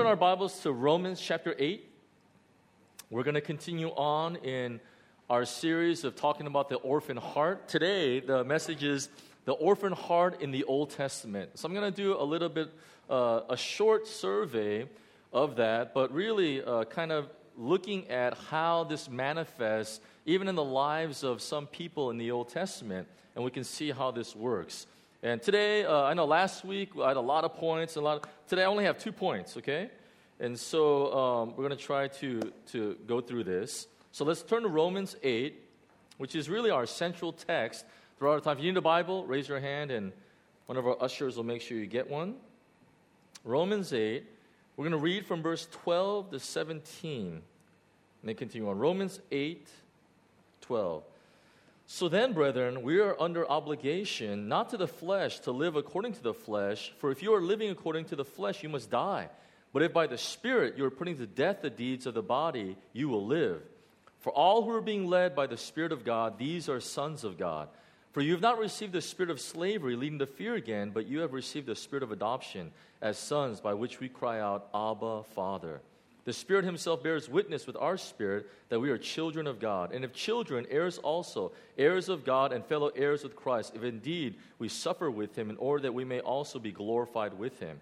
our Bibles to Romans chapter 8. We're going to continue on in our series of talking about the orphan heart. Today, the message is the orphan heart in the Old Testament. So I'm going to do a little bit, a short survey of that, but really kind of looking at how this manifests even in the lives of some people in the Old Testament, and we can see how this works. And today, I know last week I had a lot of points. Today I only have 2 points, okay? And so we're going to try to go through this. So let's turn to Romans 8, which is really our central text throughout our time. If you need a Bible, raise your hand, and one of our ushers will make sure you get one. Romans 8, we're going to read from verse 12 to 17, and then continue on. Romans 8, 12. So then, brethren, we are under obligation, not to the flesh, to live according to the flesh. For if you are living according to the flesh, you must die. But if by the Spirit you are putting to death the deeds of the body, you will live. For all who are being led by the Spirit of God, these are sons of God. For you have not received the spirit of slavery, leading to fear again, but you have received the spirit of adoption as sons, by which we cry out, Abba, Father. The Spirit himself bears witness with our spirit that we are children of God. And if children, heirs also, heirs of God and fellow heirs with Christ, if indeed we suffer with him, in order that we may also be glorified with him.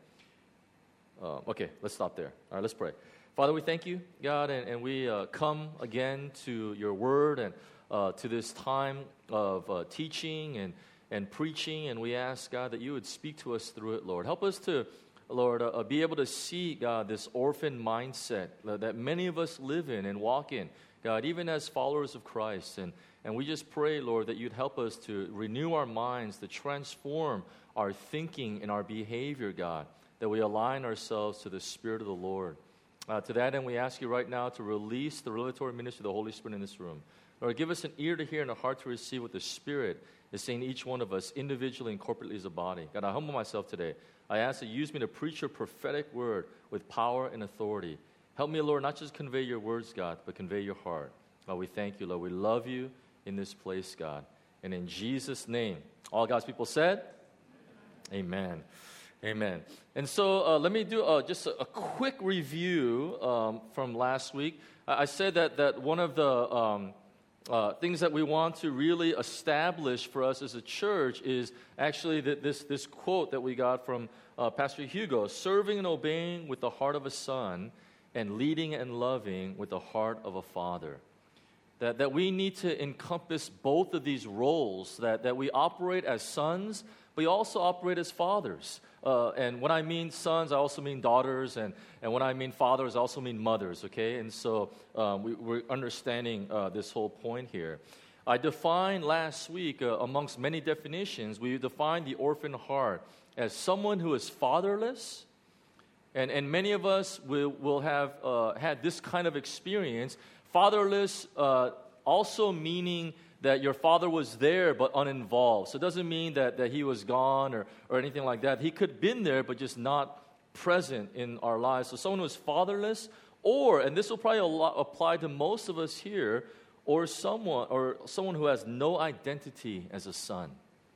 Okay, let's stop there. All right, let's pray. Father, we thank you, God, and we come again to your word and to this time of teaching and preaching, and we ask, God, that you would speak to us through it, Lord. Help us to, Lord, be able to see, God, this orphan mindset that many of us live in and walk in, God, even as followers of Christ. And we just pray, Lord, that you'd help us to renew our minds, to transform our thinking and our behavior, God, that we align ourselves to the Spirit of the Lord. To that end, we ask you right now to release the revelatory ministry of the Holy Spirit in this room. Lord, give us an ear to hear and a heart to receive what the Spirit is saying to each one of us individually and corporately as a body. God, I humble myself today. I ask that you use me to preach your prophetic word with power and authority. Help me, Lord, not just convey your words, God, but convey your heart. Lord, we thank you, Lord. We love you in this place, God. And in Jesus' name, all God's people said, amen. Amen. And so let me do just a quick review from last week. I said that one of the things that we want to really establish for us as a church is actually this quote that we got from Pastor Hugo: serving and obeying with the heart of a son and leading and loving with the heart of a father. That we need to encompass both of these roles, that we operate as sons, but we also operate as fathers. And when I mean sons, I also mean daughters, and when I mean fathers, I also mean mothers, okay? And so we're understanding this whole point here. I defined last week, amongst many definitions, we defined the orphan heart as someone who is fatherless, and many of us will have had this kind of experience. Fatherless also meaning that your father was there but uninvolved. So it doesn't mean that he was gone or anything like that. He could have been there but just not present in our lives. So someone who is fatherless, or, and this will probably apply to most of us here, or someone who has no identity as a son.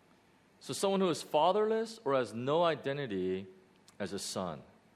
So someone who is fatherless or has no identity as a son.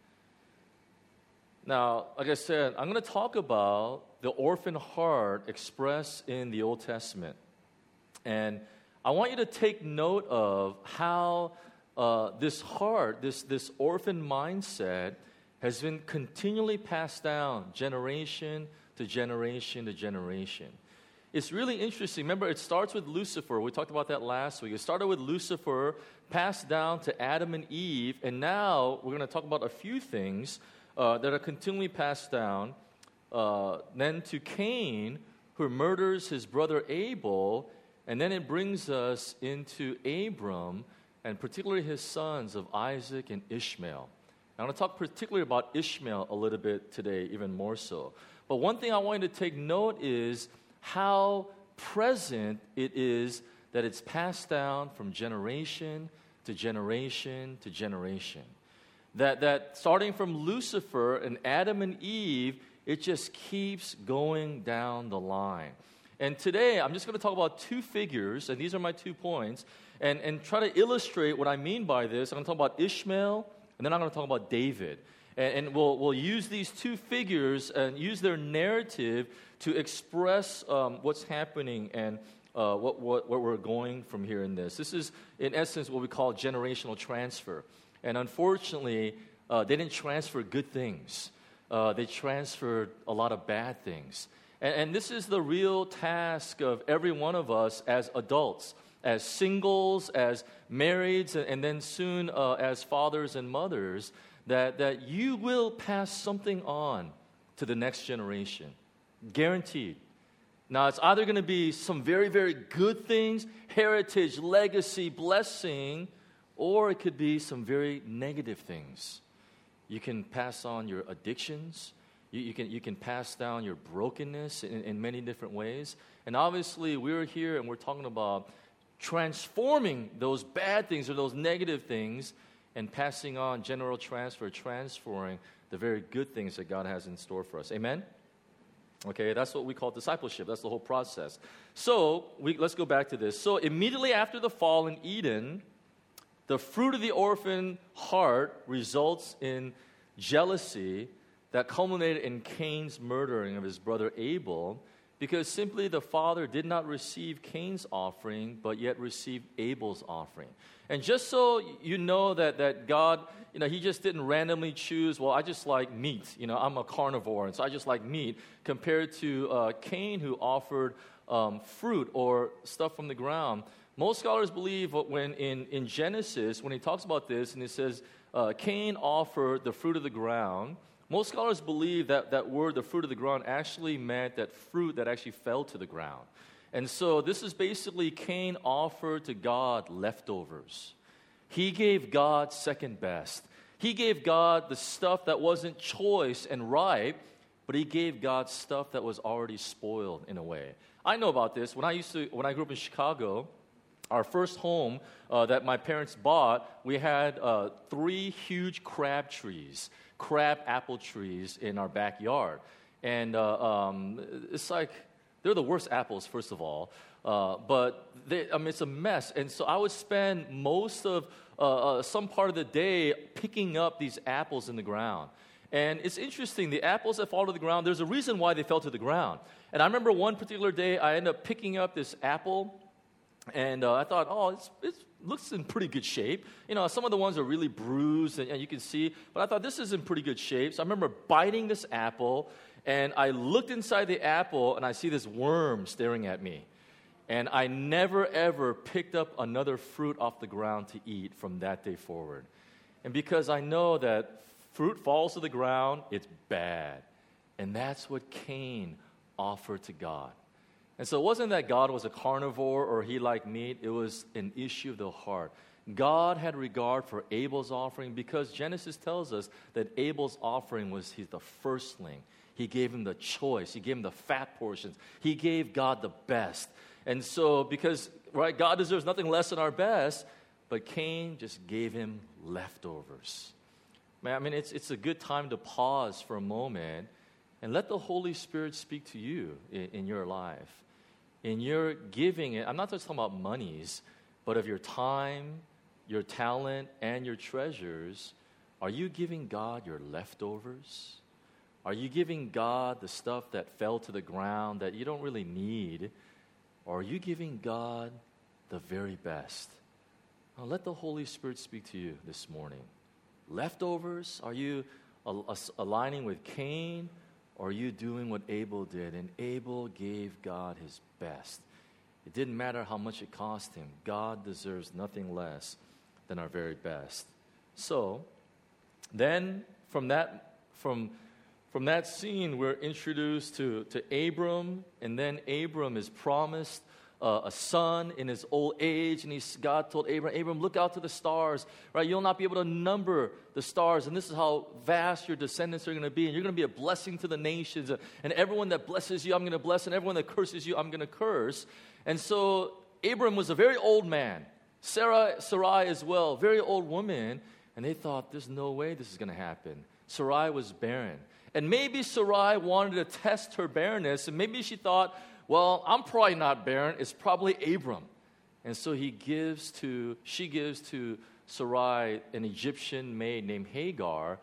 Now, like I said, I'm going to talk about the orphan heart expressed in the Old Testament. And I want you to take note of how this heart, this orphan mindset, has been continually passed down generation to generation to generation. It's really interesting. Remember, it starts with Lucifer. We talked about that last week. It started with Lucifer, passed down to Adam and Eve, and now we're going to talk about a few things that are continually passed down. Then to Cain, who murders his brother Abel, and then it brings us into Abram, and particularly his sons of Isaac and Ishmael. I want to talk particularly about Ishmael a little bit today, even more so. But one thing I want you to take note is how present it is that it's passed down from generation to generation to generation. That starting from Lucifer and Adam and Eve, it just keeps going down the line. And today, I'm just going to talk about 2 figures, and these are my 2 points, and try to illustrate what I mean by this. I'm going to talk about Ishmael, and then I'm going to talk about David. And we'll use these two figures and use their narrative to express what's happening and what we're going from here in this. This is, in essence, what we call generational transfer. And unfortunately, they didn't transfer good things. They transferred a lot of bad things. And this is the real task of every one of us as adults, as singles, as marrieds, and then soon as fathers and mothers, that you will pass something on to the next generation. Guaranteed. Now, it's either going to be some very, very good things, heritage, legacy, blessing, or it could be some very negative things. You can pass on your addictions. You can pass down your brokenness in many different ways. And obviously, we're here and we're talking about transforming those bad things or those negative things and passing on general transfer, transferring the very good things that God has in store for us. Amen? Okay, that's what we call discipleship. That's the whole process. So, let's go back to this. So, immediately after the fall in Eden, the fruit of the orphan heart results in jealousy that culminated in Cain's murdering of his brother Abel, because simply the father did not receive Cain's offering, but yet received Abel's offering. And just so you know that God, he just didn't randomly choose, well, I just like meat. I'm a carnivore, and so I just like meat, compared to Cain, who offered fruit or stuff from the ground. Most scholars believe when in Genesis, when he talks about this, and it says, Cain offered the fruit of the ground, most scholars believe that word, the fruit of the ground, actually meant that fruit that actually fell to the ground. And so this is basically Cain offered to God leftovers. He gave God second best. He gave God the stuff that wasn't choice and ripe, but he gave God stuff that was already spoiled in a way. I know about this. When I grew up in Chicago, our first home that my parents bought, we had 3 huge crab apple trees in our backyard. And it's like, they're the worst apples, first of all. But it's a mess. And so I would spend most of some part of the day picking up these apples in the ground. And it's interesting, the apples that fall to the ground, there's a reason why they fell to the ground. And I remember one particular day, I ended up picking up this apple, and I thought, it looks in pretty good shape. Some of the ones are really bruised, and you can see, but I thought this is in pretty good shape. So I remember biting this apple, and I looked inside the apple, and I see this worm staring at me. And I never, ever picked up another fruit off the ground to eat from that day forward. And because I know that fruit falls to the ground, it's bad. And that's what Cain offered to God. And so it wasn't that God was a carnivore or he liked meat. It was an issue of the heart. God had regard for Abel's offering because Genesis tells us that Abel's offering was the firstling. He gave him the choice. He gave him the fat portions. He gave God the best. And so because, God deserves nothing less than our best, but Cain just gave him leftovers. Man, it's a good time to pause for a moment and let the Holy Spirit speak to you in your life. In your giving, I'm not just talking about monies, but of your time, your talent, and your treasures. Are you giving God your leftovers? Are you giving God the stuff that fell to the ground that you don't really need? Or are you giving God the very best? Now, let the Holy Spirit speak to you this morning. Leftovers? Are you aligning with Cain? Or are you doing what Abel did? And Abel gave God his best. It didn't matter how much it cost him. God deserves nothing less than our very best. So, then from that scene, we're introduced to Abram, and then Abram is promised a son in his old age, and God told Abram, look out to the stars, right? You'll not be able to number the stars, and this is how vast your descendants are going to be, and you're going to be a blessing to the nations, and everyone that blesses you, I'm going to bless, and everyone that curses you, I'm going to curse. And so Abram was a very old man, Sarai as well, very old woman, and they thought, there's no way this is going to happen. Sarai was barren. And maybe Sarai wanted to test her barrenness, and maybe she thought, well, I'm probably not barren. It's probably Abram. And so she gives to Sarai an Egyptian maid named Hagar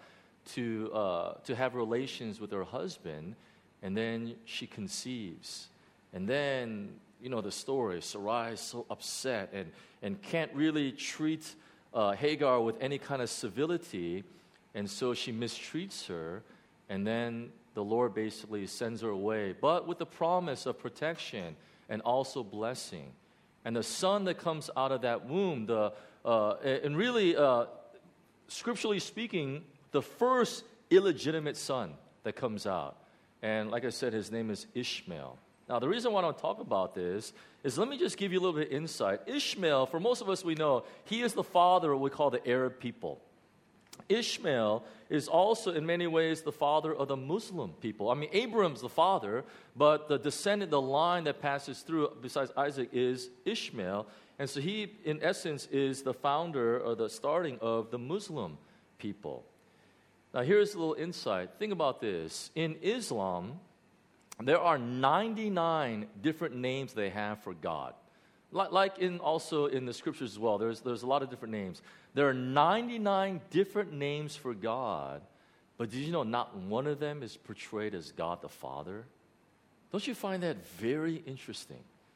to have relations with her husband, and then she conceives. And then, the story, Sarai is so upset and can't really treat Hagar with any kind of civility, and so she mistreats her, and then the Lord basically sends her away, but with the promise of protection and also blessing. And the son that comes out of that womb, and really, scripturally speaking, the first illegitimate son that comes out. And like I said, his name is Ishmael. Now, the reason why I don't talk about this is let me just give you a little bit of insight. Ishmael, for most of us we know, he is the father of what we call the Arab people. Ishmael is also in many ways the father of the Muslim people. I mean, Abram's the father, but the descendant, the line that passes through besides Isaac is Ishmael. And so he, in essence, is the founder or the starting of the Muslim people. Now, here's a little insight. Think about this. In Islam, there are 99 different names they have for God. Like also in the scriptures as well, there's a lot of different names. There are 99 different names for God, but did you know not one of them is portrayed as God the Father? Don't you find that very interesting?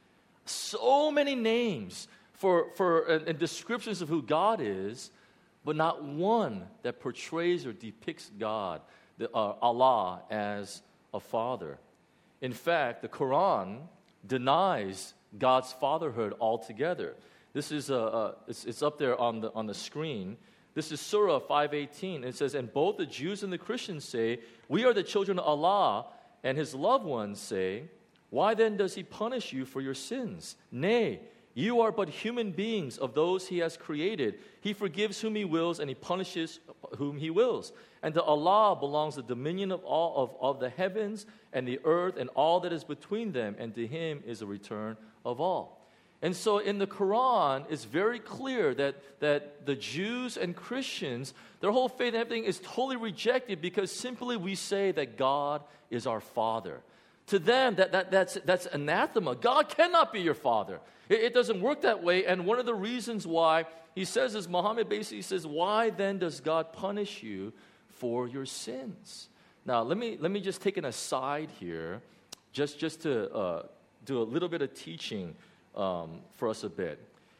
So many names and descriptions of who God is, but not one that portrays or depicts God, Allah, as a father. In fact, the Quran denies God's fatherhood altogether. This is it's up there on the screen. This is Surah 5:18. It says, "And both the Jews and the Christians say, 'We are the children of Allah,' and his loved ones say, 'Why then does he punish you for your sins? Nay, you are but human beings of those he has created. He forgives whom he wills, and he punishes whom he wills. And to Allah belongs the dominion of all of the heavens and the earth and all that is between them, and to him is a return of all.'" And so in the Quran, it's very clear that the Jews and Christians, their whole faith and everything is totally rejected because simply we say that God is our Father. To them, that's anathema. God cannot be your father. It doesn't work that way. And one of the reasons why he says is, Muhammad basically says, why then does God punish you for your sins? Now, let me just take an aside here, just to do a little bit of teaching for us a bit.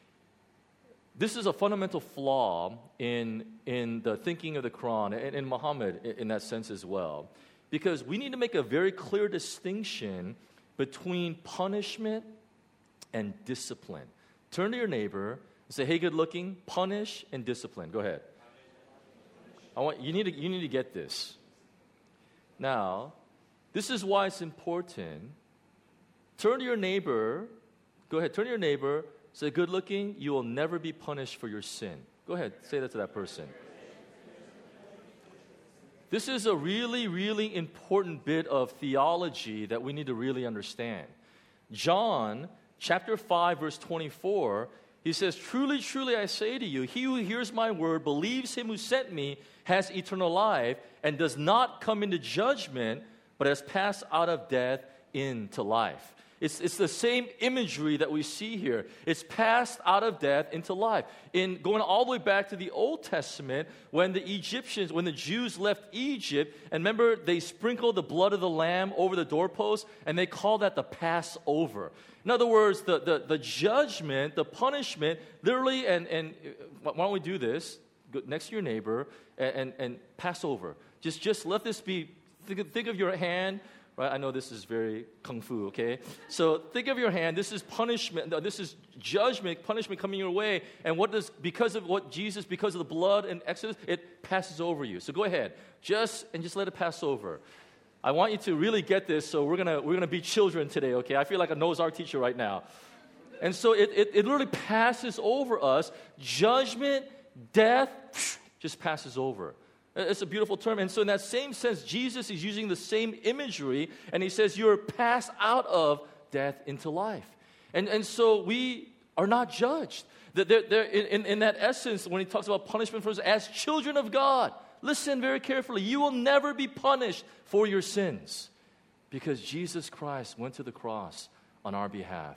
This is a fundamental flaw in the thinking of the Quran and in Muhammad in that sense as well. Because we need to make a very clear distinction between punishment and discipline. Turn to your neighbor and say, "Hey, good looking, punish and discipline." Go ahead. You need to get this. Now, this is why it's important. Turn to your neighbor. Go ahead, turn to your neighbor. Say, "Good looking, you will never be punished for your sin." Go ahead, say that to that person. This is a really, really important bit of theology that we need to really understand. John chapter 5, verse 24, he says, "Truly, truly, I say to you, he who hears my word, believes him who sent me, has eternal life, and does not come into judgment, but has passed out of death into life." It's the same imagery that we see here. It's passed out of death into life. In going all the way back to the Old Testament, when the Jews left Egypt, and remember, they sprinkled the blood of the lamb over the doorpost, and they called that the Passover. In other words, the judgment, the punishment, literally, and why don't we do this? Go next to your neighbor and Passover. Just let this be, think of your hand. Right? I know this is very kung fu, okay? So think of your hand. This is punishment. This is judgment, punishment coming your way. And because of the blood and Exodus, it passes over you. So go ahead. Just let it pass over. I want you to really get this, so we're gonna be children today, okay? I feel like a Noah's Ark teacher right now. And so it literally passes over us. Judgment, death, just passes over. It's a beautiful term. And so in that same sense, Jesus is using the same imagery, and he says you're passed out of death into life. And so we are not judged. In that essence, when he talks about punishment for us as children of God, listen very carefully. You will never be punished for your sins because Jesus Christ went to the cross on our behalf.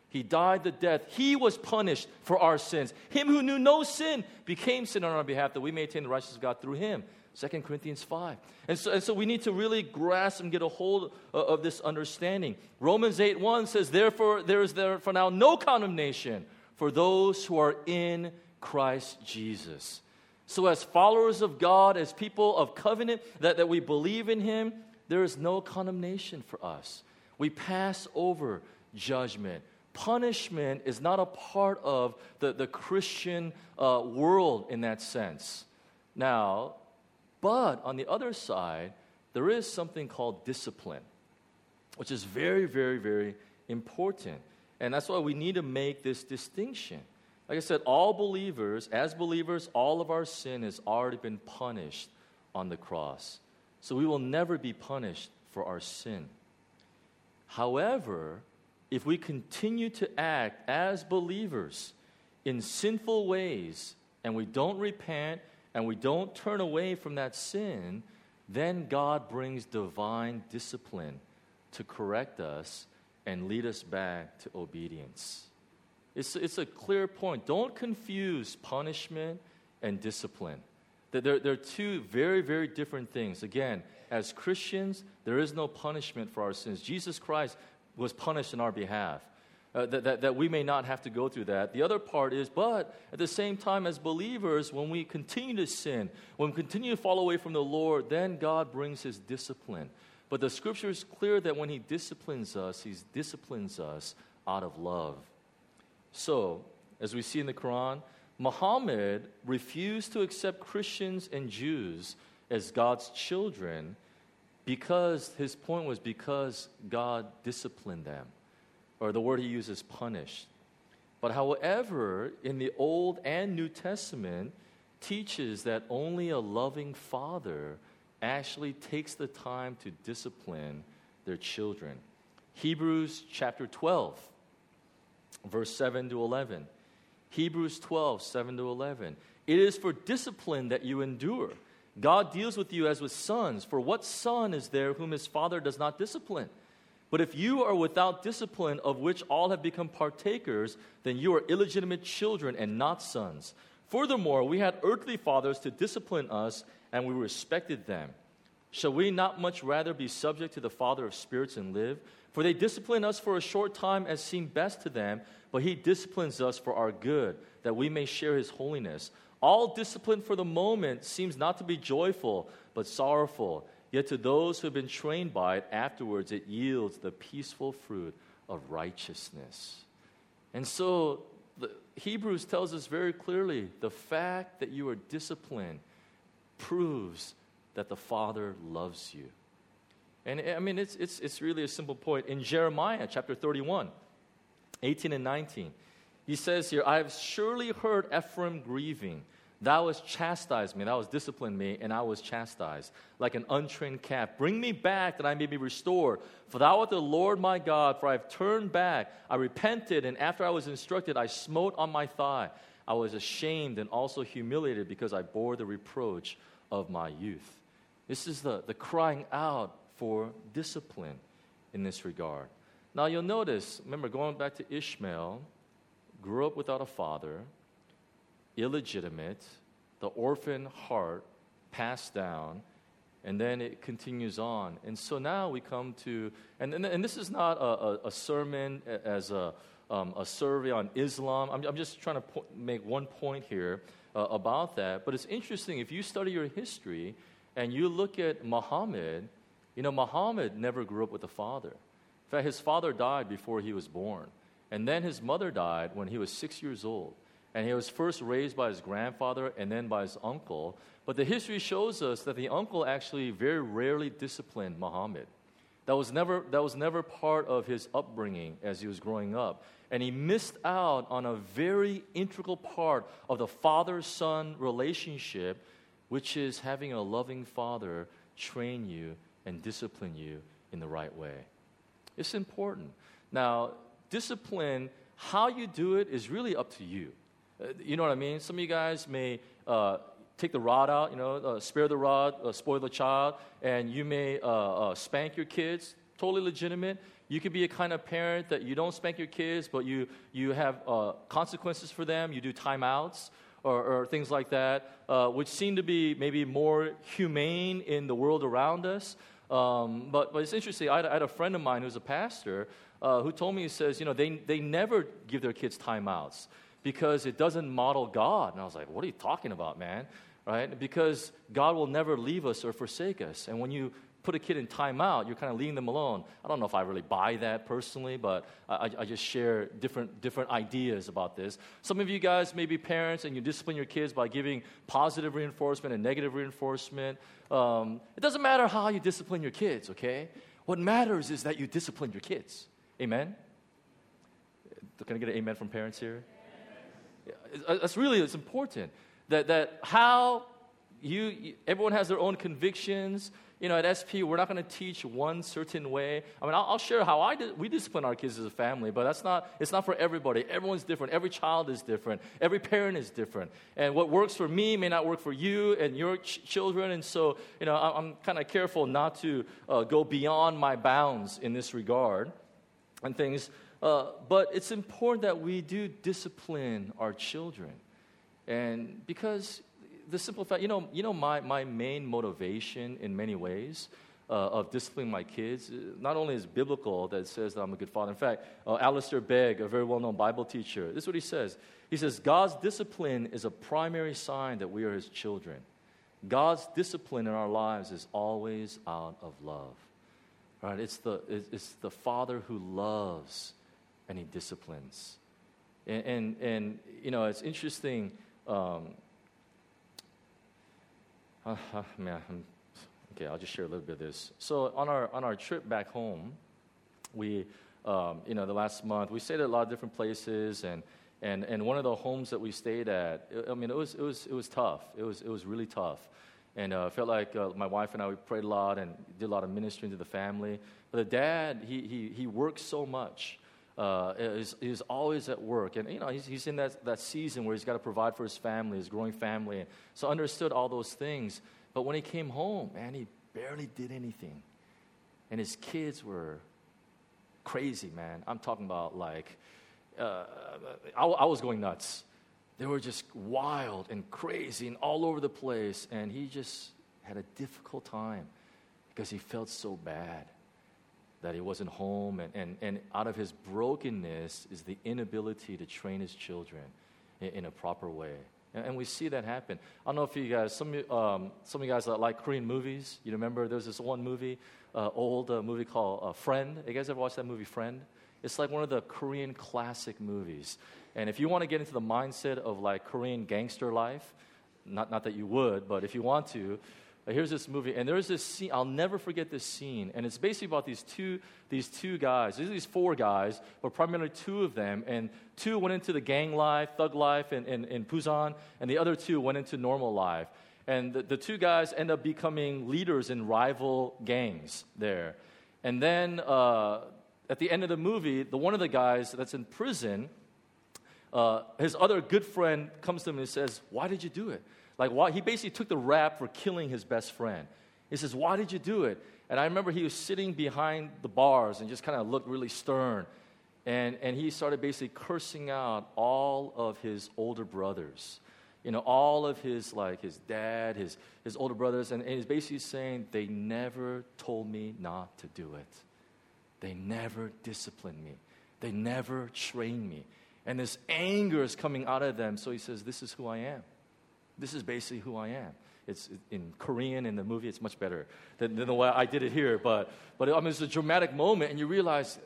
He died the death. He was punished for our sins. Him who knew no sin became sin on our behalf that we may attain the righteousness of God through him. 2 Corinthians 5. And so we need to really grasp and get a hold of this understanding. Romans 8:1 says, therefore, there is therefore now no condemnation for those who are in Christ Jesus. So as followers of God, as people of covenant, that we believe in him, there is no condemnation for us. We pass over judgment. Punishment is not a part of the Christian world in that sense. Now, but on the other side, there is something called discipline, which is very, very, very important. And that's why we need to make this distinction. Like I said, all believers, as believers, all of our sin has already been punished on the cross. So we will never be punished for our sin. However, if we continue to act as believers in sinful ways and we don't repent and we don't turn away from that sin, then God brings divine discipline to correct us and lead us back to obedience. It's a clear point. Don't confuse punishment and discipline. They're two very, very different things. Again, as Christians, there is no punishment for our sins. Jesus Christ was punished on our behalf, that we may not have to go through that. The other part is, but at the same time, as believers, when we continue to sin, when we continue to fall away from the Lord, then God brings his discipline. But the scripture is clear that when he disciplines us, he disciplines us out of love. So, as we see in the Quran, Muhammad refused to accept Christians and Jews as God's children because his point was because God disciplined them, or the word he uses, punished. But however, in the Old and New Testament, teaches that only a loving father actually takes the time to discipline their children. Hebrews chapter 12, verse 7 to 11. Hebrews 12, 7 to 11. It is for discipline that you endure. God deals with you as with sons. For what son is there whom his father does not discipline? But if you are without discipline, of which all have become partakers, then you are illegitimate children and not sons. Furthermore, we had earthly fathers to discipline us, and we respected them. Shall we not much rather be subject to the Father of spirits and live? For they discipline us for a short time as seemed best to them, but he disciplines us for our good, that we may share his holiness. All discipline for the moment seems not to be joyful, but sorrowful. Yet to those who have been trained by it, afterwards it yields the peaceful fruit of righteousness. And so the Hebrews tells us very clearly, the fact that you are disciplined proves that the Father loves you. And I mean, it's really a simple point. In Jeremiah chapter 31, 18 and 19, he says here, I have surely heard Ephraim grieving. Thou hast chastised me, thou hast disciplined me, and I was chastised, like an untrained calf. Bring me back that I may be restored. For thou art the Lord my God, for I have turned back. I repented, and after I was instructed, I smote on my thigh. I was ashamed and also humiliated because I bore the reproach of my youth. This is the crying out for discipline in this regard. Now you'll notice, remember, going back to Ishmael, grew up without a father, illegitimate, the orphan heart passed down, and then it continues on. And so now we come to, and this is not a sermon as a survey on Islam. I'm just trying to make one point here about that. But it's interesting, if you study your history and you look at Muhammad, you know, Muhammad never grew up with a father. In fact, his father died before he was born. And then his mother died when he was 6 years old. And he was first raised by his grandfather and then by his uncle. But the history shows us that the uncle actually very rarely disciplined Muhammad. That was never part of his upbringing as he was growing up. And he missed out on a very integral part of the father-son relationship, which is having a loving father train you and discipline you in the right way. It's important. Now, discipline, how you do it is really up to you. You know what I mean? Some of you guys may take the rod out, spare the rod, spoil the child, and you may spank your kids, totally legitimate. You could be a kind of parent that you don't spank your kids, but you have consequences for them. You do timeouts or things like that, which seem to be maybe more humane in the world around us. But it's interesting. I had a friend of mine who's a pastor who told me, he says, they never give their kids timeouts because it doesn't model God. And I was like, what are you talking about, man? Right? Because God will never leave us or forsake us. And when you put a kid in timeout, you're kind of leaving them alone. I don't know if I really buy that personally, but I just share different ideas about this. Some of you guys may be parents and you discipline your kids by giving positive reinforcement and negative reinforcement. It doesn't matter how you discipline your kids, okay? What matters is that you discipline your kids. Amen? Can I get an amen from parents here? It's important. That how everyone has their own convictions. At SP, we're not going to teach one certain way. I mean, I'll share how we discipline our kids as a family, but it's not for everybody. Everyone's different. Every child is different. Every parent is different. And what works for me may not work for you and your children. And so, I'm kind of careful not to go beyond my bounds in this regard and things. But it's important that we do discipline our children. And because the simple fact, my main motivation in many ways of disciplining my kids, not only is biblical that says that I'm a good father. In fact, Alistair Begg, a very well-known Bible teacher, this is what he says. He says, God's discipline is a primary sign that we are his children. God's discipline in our lives is always out of love. Right? It's the Father who loves and he disciplines. And it's interesting. Okay, I'll just share a little bit of this. So on our trip back home, we, the last month, we stayed at a lot of different places, and one of the homes that we stayed at, it was tough. It was really tough, and I felt like my wife and I, we prayed a lot and did a lot of ministering to the family. But the dad, he works so much. He's always at work, and he's in that season where he's got to provide for his family, his growing family. So understood all those things. But when he came home, man, he barely did anything, and his kids were crazy, man. I'm talking about I was going nuts. They were just wild and crazy and all over the place, and he just had a difficult time because he felt so bad that he wasn't home, and out of his brokenness is the inability to train his children in a proper way. And we see that happen. I don't know if you guys, some of you guys like Korean movies. You remember there's this one movie, old movie called Friend. You guys ever watched that movie, Friend? It's like one of the Korean classic movies. And if you want to get into the mindset of Korean gangster life, not that you would, but if you want to, here's this movie, and there's this scene. I'll never forget this scene, and it's basically about these two guys. There's these four guys, but primarily two of them, and two went into the gang life, thug life in Busan, and the other two went into normal life. And the two guys end up becoming leaders in rival gangs there. And then at the end of the movie, one of the guys that's in prison, his other good friend comes to him and says, "Why did you do it?" Why? He basically took the rap for killing his best friend. He says, "Why did you do it?" And I remember he was sitting behind the bars and just kind of looked really stern. And he started basically cursing out all of his older brothers. All of his dad, his older brothers. And he's basically saying, they never told me not to do it. They never disciplined me. They never trained me. And this anger is coming out of them. So he says, this is who I am. This is basically who I am. It's in Korean in the movie. It's much better than the way I did it here. But it's a dramatic moment, and you realize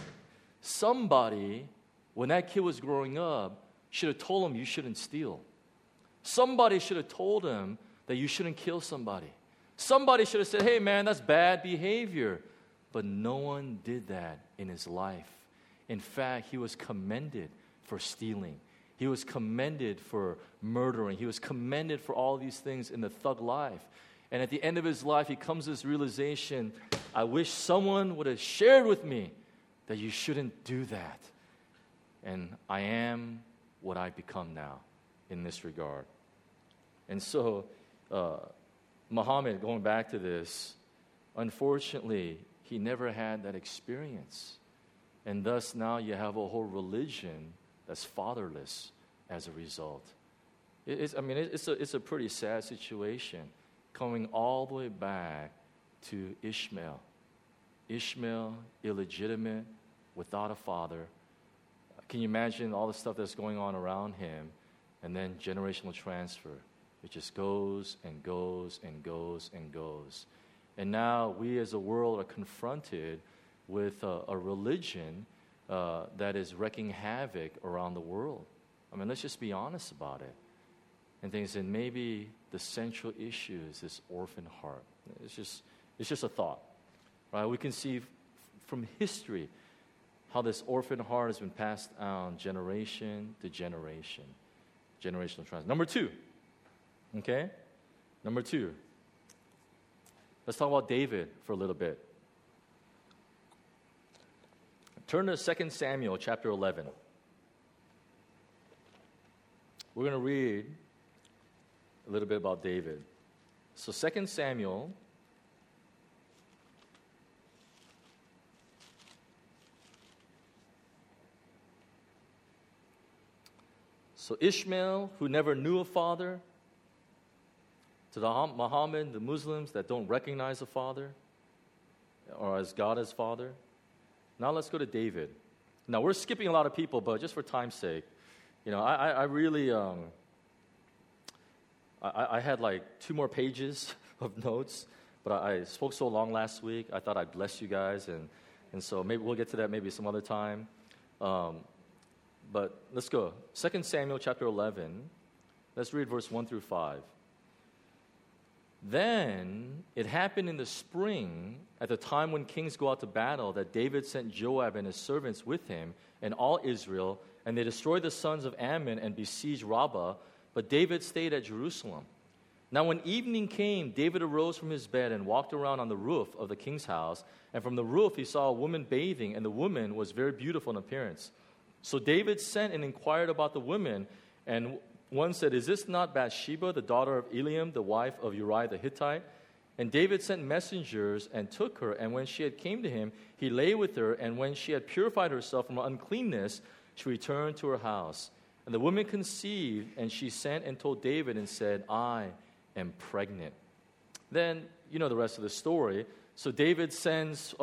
somebody, when that kid was growing up, should have told him you shouldn't steal. Somebody should have told him that you shouldn't kill somebody. Somebody should have said, "Hey, man, that's bad behavior." But no one did that in his life. In fact, he was commended for stealing. He was commended for murdering. He was commended for all these things in the thug life. And at the end of his life, he comes to this realization, I wish someone would have shared with me that you shouldn't do that. And I am what I've become now in this regard. And so, Muhammad, going back to this, unfortunately, he never had that experience. And thus now you have a whole religion that's fatherless as a result. It's a pretty sad situation, coming all the way back to Ishmael. Ishmael, illegitimate, without a father. Can you imagine all the stuff that's going on around him? And then generational transfer. It just goes and goes and goes and goes. And now we as a world are confronted with a religion that is wreaking havoc around the world. I mean, let's just be honest about it. And things, and maybe the central issue is this orphan heart. It's just a thought, right? We can see from history how this orphan heart has been passed down generation to generation. Generational transfer. Number two, okay? Number two. Let's talk about David for a little bit. Turn to 2 Samuel chapter 11. We're going to read a little bit about David. So 2 Samuel So Ishmael, who never knew a father, to the Muhammad, the Muslims that don't recognize a father, or as God as father. Now let's go to David. Now we're skipping a lot of people, but just for time's sake, I really, I had like 2 more pages of notes, but I spoke so long last week, I thought I'd bless you guys, and so maybe we'll get to that maybe some other time. But let's go. 2 Samuel chapter 11. Let's read verse 1 through 5. Then it happened in the spring, at the time when kings go out to battle, that David sent Joab and his servants with him and all Israel, and they destroyed the sons of Ammon and besieged Rabbah, but David stayed at Jerusalem. Now when evening came, David arose from his bed and walked around on the roof of the king's house, and from the roof he saw a woman bathing, and the woman was very beautiful in appearance. So David sent and inquired about the women, and one said, "Is this not Bathsheba, the daughter of Eliam, the wife of Uriah the Hittite?" And David sent messengers and took her, and when she had came to him, he lay with her, and when she had purified herself from uncleanness, she returned to her house. And the woman conceived, and she sent and told David and said, "I am pregnant." Then, you know the rest of the story. So David sends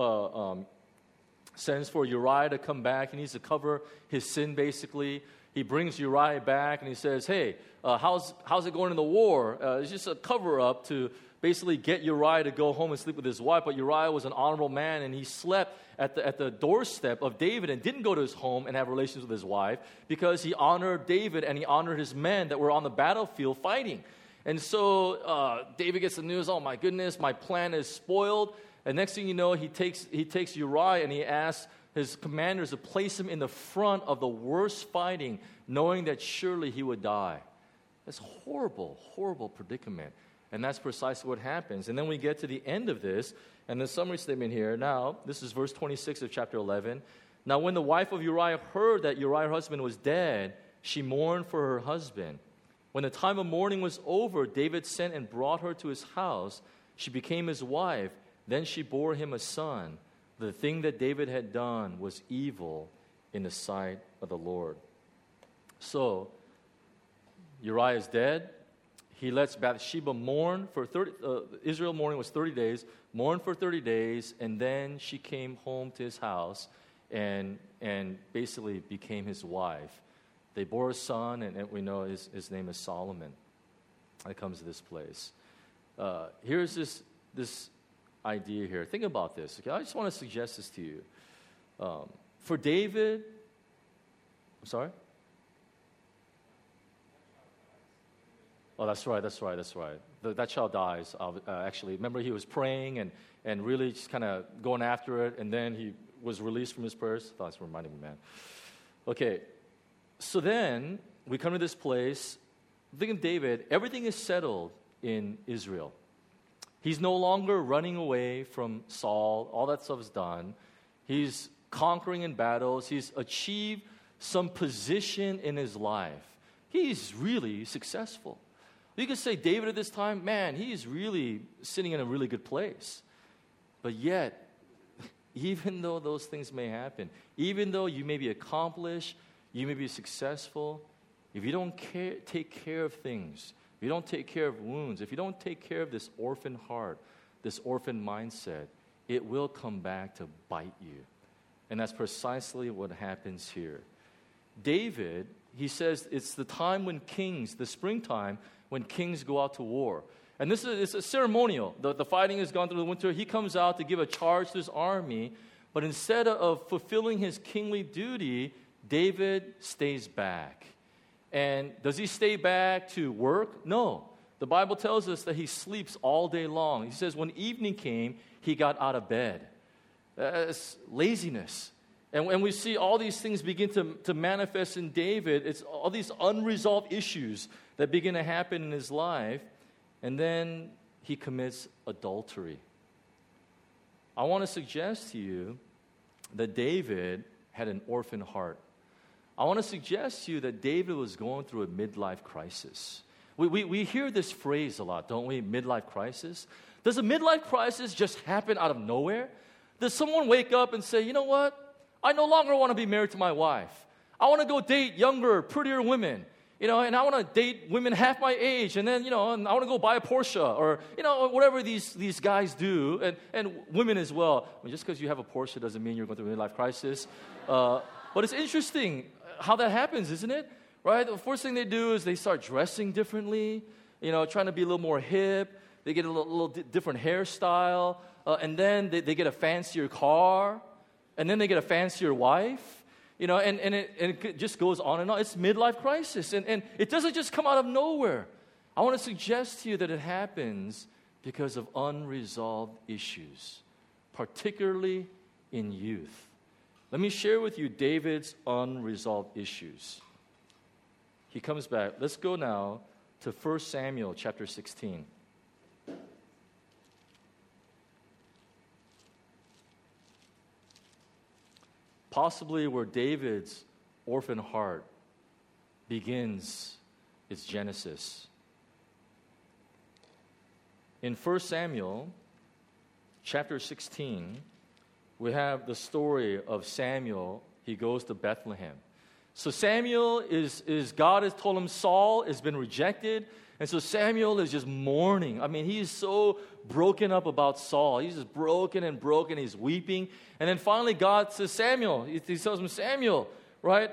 for Uriah to come back. He needs to cover his sin, basically. He brings Uriah back, and he says, "Hey, how's it going in the war?" It's just a cover-up to basically get Uriah to go home and sleep with his wife. But Uriah was an honorable man, and he slept at the doorstep of David and didn't go to his home and have relations with his wife because he honored David and he honored his men that were on the battlefield fighting. And so David gets the news, "Oh my goodness, my plan is spoiled." And next thing you know, he takes Uriah and he asks his commanders to place him in the front of the worst fighting, knowing that surely he would die. That's horrible, horrible predicament. And that's precisely what happens. And then we get to the end of this, and the summary statement here. Now, this is verse 26 of chapter 11. Now, when the wife of Uriah heard that Uriah's husband was dead, she mourned for her husband. When the time of mourning was over, David sent and brought her to his house. She became his wife. Then she bore him a son. The thing that David had done was evil in the sight of the Lord. So, Uriah is dead. He lets Bathsheba mourn for 30, Israel mourning was 30 days, mourned for 30 days, and then she came home to his house and basically became his wife. They bore a son, and we know his name is Solomon. That comes to this place. Here's this idea here. Think about this. Okay? I just want to suggest this to you. For David, I'm sorry? Oh, that's right. That child dies. Actually, remember he was praying and really just kind of going after it, and then he was released from his prayers. That's reminding me, man. Okay, so then we come to this place. Think of David. Everything is settled in Israel. He's no longer running away from Saul. All that stuff is done. He's conquering in battles. He's achieved some position in his life. He's really successful. You could say David at this time, man, he's really sitting in a really good place. But yet, even though those things may happen, even though you may be accomplished, you may be successful, if you don't take care of things, if you don't take care of wounds, if you don't take care of this orphan heart, this orphan mindset, it will come back to bite you. And that's precisely what happens here. David, he says it's the time when kings, the springtime, when kings go out to war. And this is it's a ceremonial. The fighting has gone through the winter. He comes out to give a charge to his army. But instead of fulfilling his kingly duty, David stays back. And does he stay back to work? No. The Bible tells us that he sleeps all day long. He says when evening came, he got out of bed. It's laziness. And we see all these things begin to manifest in David. It's all these unresolved issues that begin to happen in his life. And then he commits adultery. I want to suggest to you that David had an orphan heart. I want to suggest to you that David was going through a midlife crisis. We hear this phrase a lot, don't we? Midlife crisis. Does a midlife crisis just happen out of nowhere? Does someone wake up and say, you know what? I no longer want to be married to my wife. I want to go date younger, prettier women. And I want to date women half my age, and then, and I want to go buy a Porsche, or, whatever these guys do, and women as well. I mean, just because you have a Porsche doesn't mean you're going through a midlife crisis. But it's interesting how that happens, isn't it? Right? The first thing they do is they start dressing differently, trying to be a little more hip. They get a little different hairstyle, and then they get a fancier car, and then they get a fancier wife. And it just goes on and on. It's midlife crisis. And it doesn't just come out of nowhere. I want to suggest to you that it happens because of unresolved issues, particularly in youth. Let me share with you David's unresolved issues. He comes back. Let's go now to 1 Samuel chapter 16. Possibly where David's orphan heart begins its genesis. In 1 Samuel chapter 16, we have the story of Samuel. He goes to Bethlehem. So Samuel God has told him Saul has been rejected. And so Samuel is just mourning. I mean, he is so broken up about Saul. He's just broken and broken. He's weeping. And then finally God says, Samuel. He tells him, Samuel, right?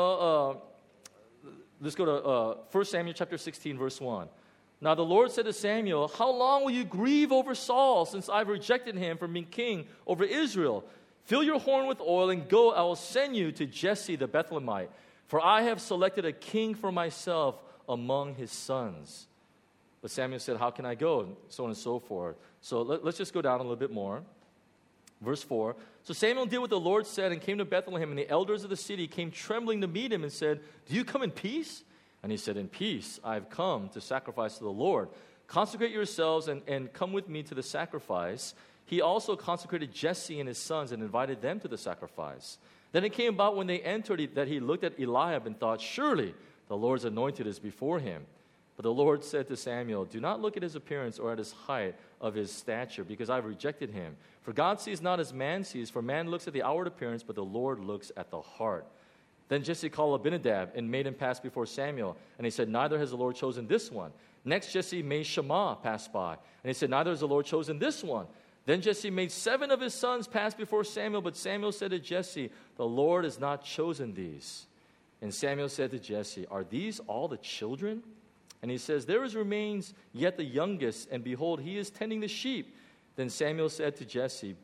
Let's go to 1 Samuel chapter 16, verse 1. Now the Lord said to Samuel, how long will you grieve over Saul, since I've rejected him from being king over Israel? Fill your horn with oil and go. I will send you to Jesse the Bethlehemite. For I have selected a king for myself among his sons. But Samuel said, how can I go? And so on and so forth. So let's just go down a little bit more. Verse 4. So Samuel did what the Lord said and came to Bethlehem, and the elders of the city came trembling to meet him and said, do you come in peace? And he said, in peace I have come to sacrifice to the Lord. Consecrate yourselves and come with me to the sacrifice. He also consecrated Jesse and his sons and invited them to the sacrifice. Then it came about when they entered that he looked at Eliab and thought, surely the Lord's anointed is before him. But the Lord said to Samuel, do not look at his appearance or at his height of his stature, because I have rejected him. For God sees not as man sees, for man looks at the outward appearance, but the Lord looks at the heart. Then Jesse called Abinadab and made him pass before Samuel. And he said, neither has the Lord chosen this one. Next Jesse made Shammah pass by. And he said, neither has the Lord chosen this one. Then Jesse made 7 of his sons pass before Samuel. But Samuel said to Jesse, the Lord has not chosen these. And Samuel said to Jesse, are these all the children? And he says, there remains yet the youngest, and behold, he is tending the sheep. Then Samuel said to Jesse,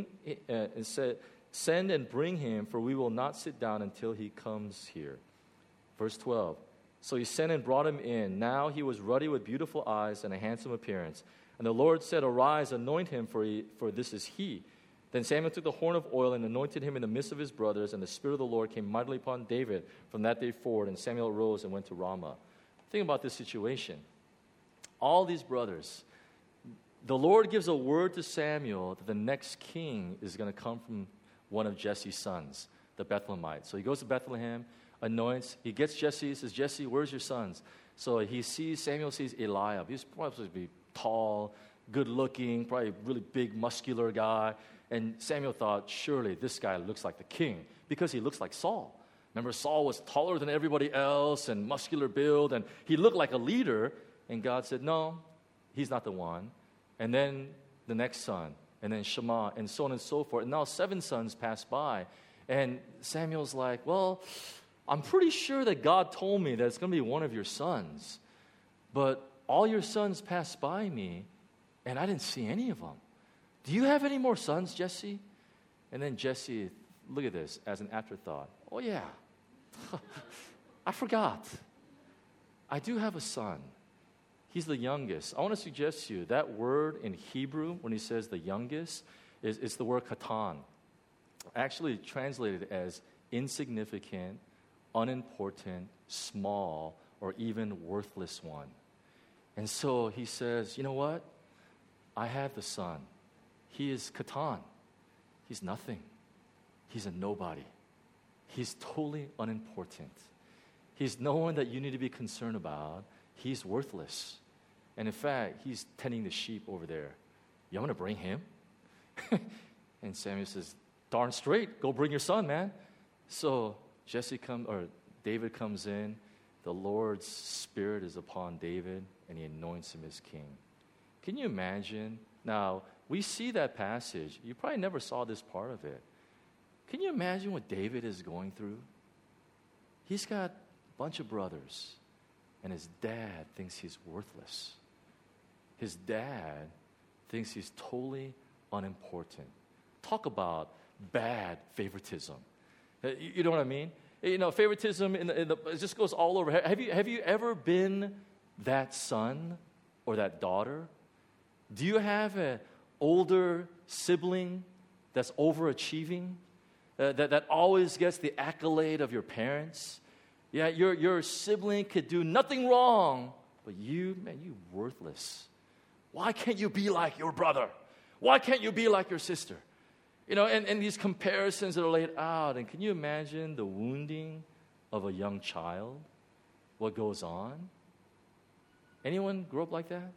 send and bring him, for we will not sit down until he comes here. Verse 12. So he sent and brought him in. Now he was ruddy with beautiful eyes and a handsome appearance. And the Lord said, arise, anoint him, for this is he. Then Samuel took the horn of oil and anointed him in the midst of his brothers, and the Spirit of the Lord came mightily upon David from that day forward. And Samuel arose and went to Ramah. Think about this situation. All these brothers, the Lord gives a word to Samuel that the next king is going to come from one of Jesse's sons, the Bethlehemite. So he goes to Bethlehem, anoints. He gets Jesse. He says, Jesse, where's your sons? So Samuel sees Eliab. He's probably supposed to be tall, good looking, probably really big, muscular guy. And Samuel thought, surely this guy looks like the king because he looks like Saul. Remember, Saul was taller than everybody else and muscular build, and he looked like a leader. And God said, no, he's not the one. And then the next son, and then Shammah, and so on and so forth. And now 7 sons passed by. And Samuel's like, well, I'm pretty sure that God told me that it's going to be one of your sons. But all your sons passed by me, and I didn't see any of them. Do you have any more sons, Jesse? And then Jesse, look at this, as an afterthought. Oh, yeah. I forgot. I do have a son. He's the youngest. I want to suggest to you that word in Hebrew, when he says the youngest, is the word katan. Actually translated as insignificant, unimportant, small, or even worthless one. And so he says, you know what? I have the son. He is katan. He's nothing. He's a nobody. He's totally unimportant. He's no one that you need to be concerned about. He's worthless. And in fact, he's tending the sheep over there. You want to bring him? And Samuel says, darn straight, go bring your son, man. So David comes in. The Lord's Spirit is upon David, and he anoints him as king. Can you imagine? Now, we see that passage. You probably never saw this part of it. Can you imagine what David is going through? He's got a bunch of brothers, and his dad thinks he's worthless. His dad thinks he's totally unimportant. Talk about bad favoritism. You know what I mean? You know, favoritism it just goes all over. Have you ever been that son or that daughter? Do you have an older sibling that's overachieving, that always gets the accolade of your parents? Yeah, your sibling could do nothing wrong, but you worthless. Why can't you be like your brother? Why can't you be like your sister? You know, and these comparisons that are laid out. And can you imagine the wounding of a young child? What goes on? Anyone grew up like that?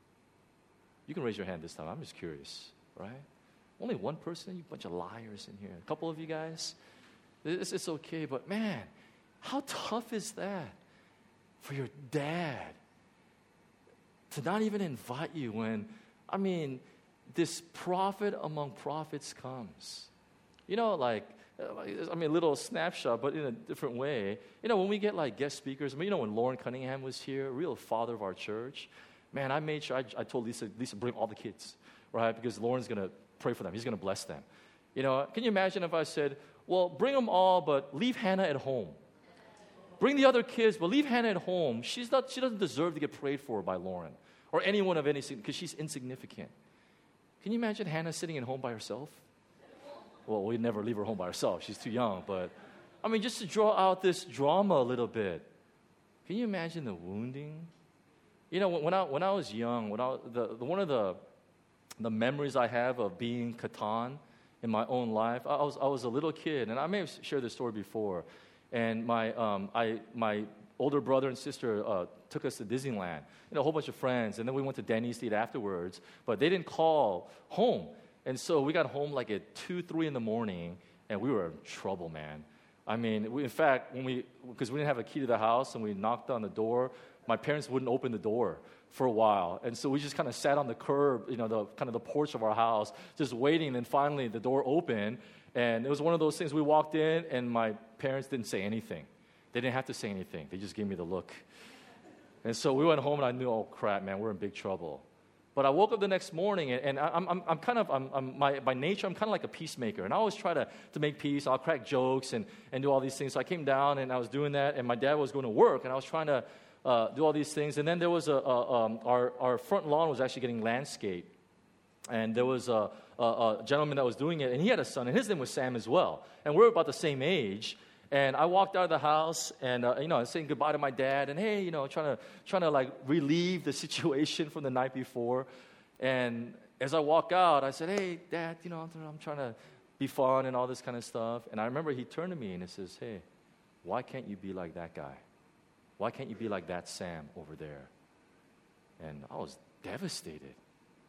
You can raise your hand this time. I'm just curious, right? Only one person? You bunch of liars in here. A couple of you guys? It's okay, but man, how tough is that for your dad to not even invite you when, this prophet among prophets comes. You know, a little snapshot, but in a different way. You know, when we get like guest speakers, when Lauren Cunningham was here, a real father of our church, man, I made sure, I told Lisa, bring all the kids, right? Because Lauren's going to pray for them. He's going to bless them. You know, can you imagine if I said, well, bring them all, but leave Hannah at home. Bring the other kids, but leave Hannah at home. She doesn't deserve to get prayed for by Lauren or anyone of any, because she's insignificant. Can you imagine Hannah sitting at home by herself? Well, we'd never leave her home by herself. She's too young. But, just to draw out this drama a little bit, can you imagine the wounding? You know, when I was young, one of the memories I have of being katan in my own life, I was a little kid, and I may have shared this story before, and my older brother and sister took us to Disneyland, a whole bunch of friends, and then we went to Denny's to eat afterwards, but they didn't call home. And so we got home like at 2, 3 in the morning, and we were in trouble, man. In fact, because we didn't have a key to the house, and we knocked on the door, my parents wouldn't open the door for a while. And so we just kind of sat on the curb, the porch of our house, just waiting, and finally the door opened, and it was one of those things, we walked in, and my parents didn't say anything. They didn't have to say anything. They just gave me the look. And so we went home, and I knew, oh, crap, man, we're in big trouble. But I woke up the next morning, and by nature, I'm kind of like a peacemaker. And I always try to make peace. I'll crack jokes and do all these things. So I came down, and I was doing that, and my dad was going to work, and I was trying to do all these things. And then there was our front lawn was actually getting landscaped. And there was a gentleman that was doing it, and he had a son, and his name was Sam as well. And we were about the same age. And I walked out of the house, and saying goodbye to my dad, and hey, trying to like relieve the situation from the night before. And as I walk out, I said, hey, Dad, I'm trying to be fun and all this kind of stuff. And I remember he turned to me and he says, hey, why can't you be like that guy? Why can't you be like that Sam over there? And I was devastated.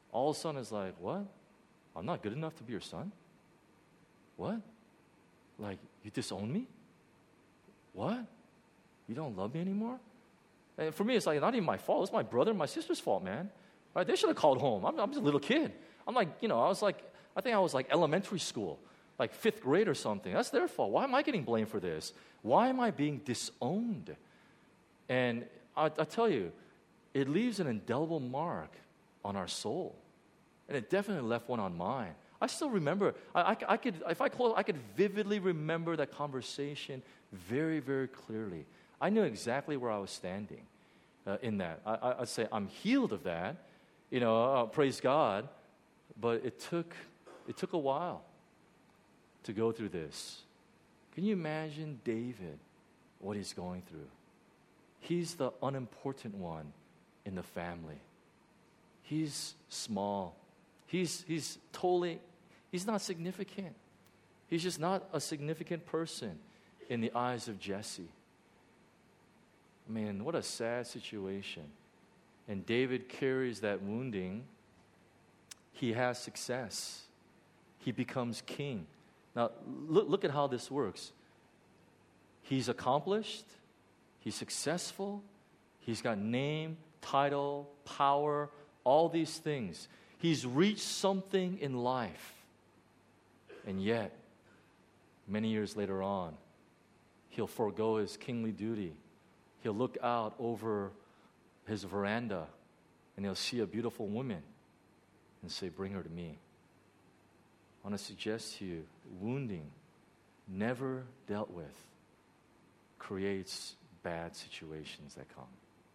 all of a sudden it's like, what? I'm not good enough to be your son? What? Like, you disown me? What? You don't love me anymore? And for me, it's like, not even my fault. It's my brother and my sister's fault, man. Right? They should have called home. I'm just a little kid. I'm like, I think I was like elementary school, like 5th grade or something. That's their fault. Why am I getting blamed for this? Why am I being disowned? And I tell you, it leaves an indelible mark on our soul. And it definitely left one on mine. I still remember, I could vividly remember that conversation very, very clearly. I knew exactly where I was standing in that. I'd say I'm healed of that, praise God, but it took a while to go through this. Can you imagine David, what he's going through? He's the unimportant one in the family. He's small. He's not significant. He's just not a significant person in the eyes of Jesse. I mean, what a sad situation. And David carries that wounding. He has success. He becomes king. Now, look at how this works. He's accomplished. He's successful. He's got name, title, power, all these things. He's reached something in life. And yet, many years later on, he'll forego his kingly duty. He'll look out over his veranda and he'll see a beautiful woman and say, bring her to me. I want to suggest to you, wounding, never dealt with, creates bad situations that come.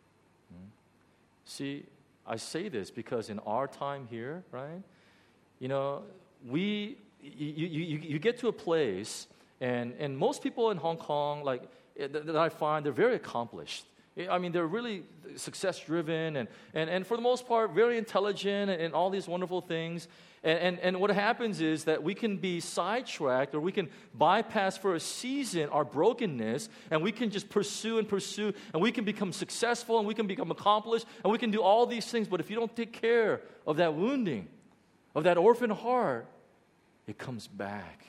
See, I say this because in our time here, right, you get to a place, and most people in Hong Kong, like, that I find, they're very accomplished. I mean, they're really success-driven and for the most part, very intelligent and all these wonderful things. And what happens is that we can be sidetracked or we can bypass for a season our brokenness and we can just pursue and we can become successful and we can become accomplished and we can do all these things. But if you don't take care of that wounding, of that orphan heart, it comes back.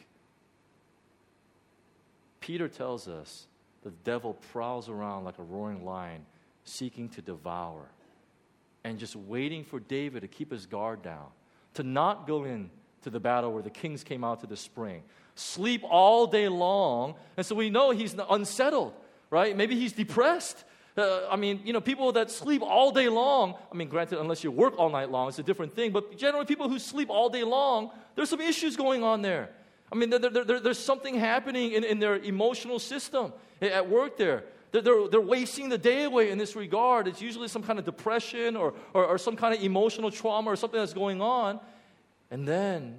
Peter tells us the devil prowls around like a roaring lion, seeking to devour, and just waiting for David to keep his guard down, to not go into the battle where the kings came out to the spring, sleep all day long, and so we know he's unsettled, right? Maybe he's depressed. People that sleep all day long, granted, unless you work all night long, it's a different thing, but generally people who sleep all day long, there's some issues going on there. There's something happening in their emotional system at work there. They're wasting the day away in this regard. It's usually some kind of depression or some kind of emotional trauma or something that's going on. And then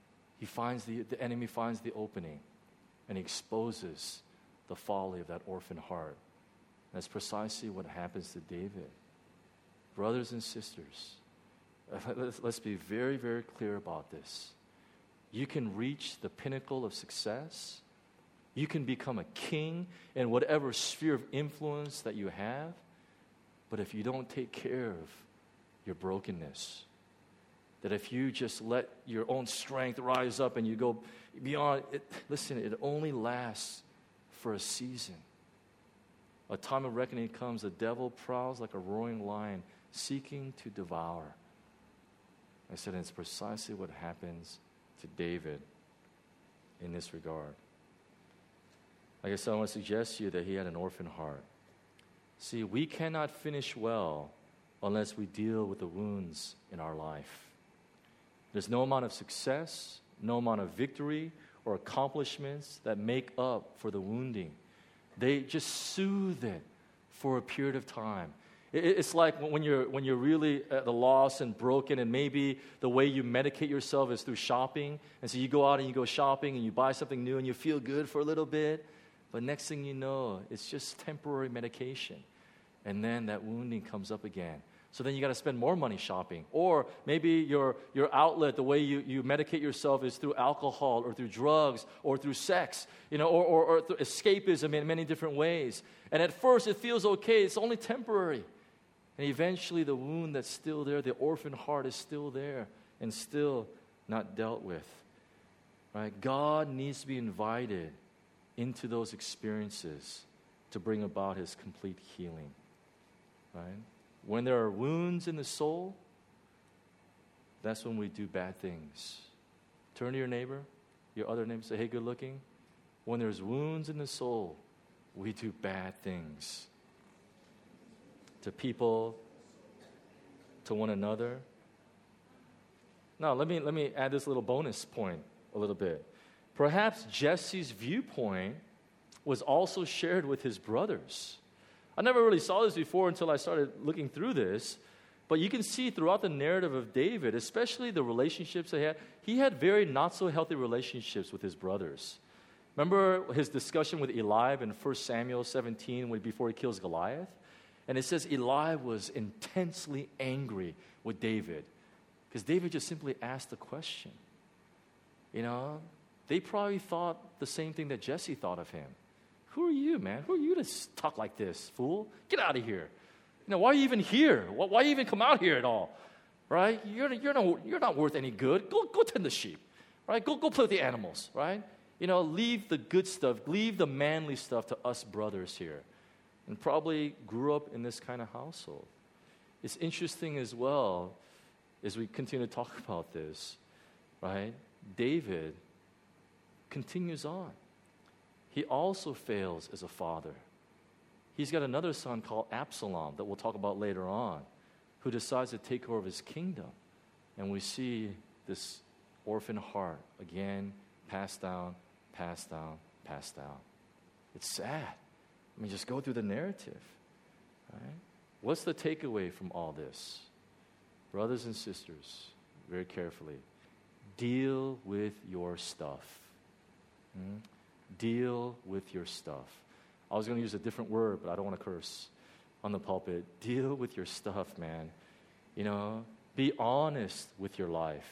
the enemy finds the opening and he exposes the folly of that orphan heart. And that's precisely what happens to David. Brothers and sisters, let's be very, very clear about this. You can reach the pinnacle of success. You can become a king in whatever sphere of influence that you have. But if you don't take care of your brokenness, that if you just let your own strength rise up and you go beyond it, listen, it only lasts for a season. A time of reckoning comes, the devil prowls like a roaring lion, seeking to devour. I said, and it's precisely what happens to David in this regard. Like I said, I want to suggest to you that he had an orphan heart. See, we cannot finish well unless we deal with the wounds in our life. There's no amount of success, no amount of victory or accomplishments that make up for the wounding. They just soothe it for a period of time. It's like when you're really at a loss and broken, and maybe the way you medicate yourself is through shopping. And so you go out and you go shopping and you buy something new and you feel good for a little bit. But next thing you know, it's just temporary medication. And then that wounding comes up again. So then you got to spend more money shopping. Or maybe your outlet, the way you medicate yourself is through alcohol or through drugs or through sex, or through escapism in many different ways. And at first it feels okay. It's only temporary. And eventually the wound that's still there, the orphan heart is still there and still not dealt with. Right? God needs to be invited into those experiences to bring about his complete healing. Right? When there are wounds in the soul, that's when we do bad things. Turn to your neighbor, your other neighbor, say, hey, good looking. When there's wounds in the soul, we do bad things. To people, to one another. Now, let me add this little bonus point a little bit. Perhaps Jesse's viewpoint was also shared with his brothers. I never really saw this before until I started looking through this, but you can see throughout the narrative of David, especially the relationships he had very not-so-healthy relationships with his brothers. Remember his discussion with Eliab in 1 Samuel 17 before he kills Goliath? And it says Eliab was intensely angry with David because David just simply asked the question. You know, they probably thought the same thing that Jesse thought of him. Who are you, man? Who are you to talk like this, fool? Get out of here. You know, why are you even here? Why you even come out here at all? Right? You're not worth any good. Go tend the sheep. Right? Go play with the animals. Right? You know, leave the good stuff, leave the manly stuff to us brothers here. And probably grew up in this kind of household. It's interesting as well, as we continue to talk about this, right? David continues on. He also fails as a father. He's got another son called Absalom that we'll talk about later on, who decides to take over his kingdom. And we see this orphan heart again passed down, passed down, passed down. It's sad. I mean, just go through the narrative. Right? What's the takeaway from all this? Brothers and sisters, very carefully, deal with your stuff. Deal with your stuff. I was going to use a different word, but I don't want to curse on the pulpit. Deal with your stuff, man. You know, be honest with your life.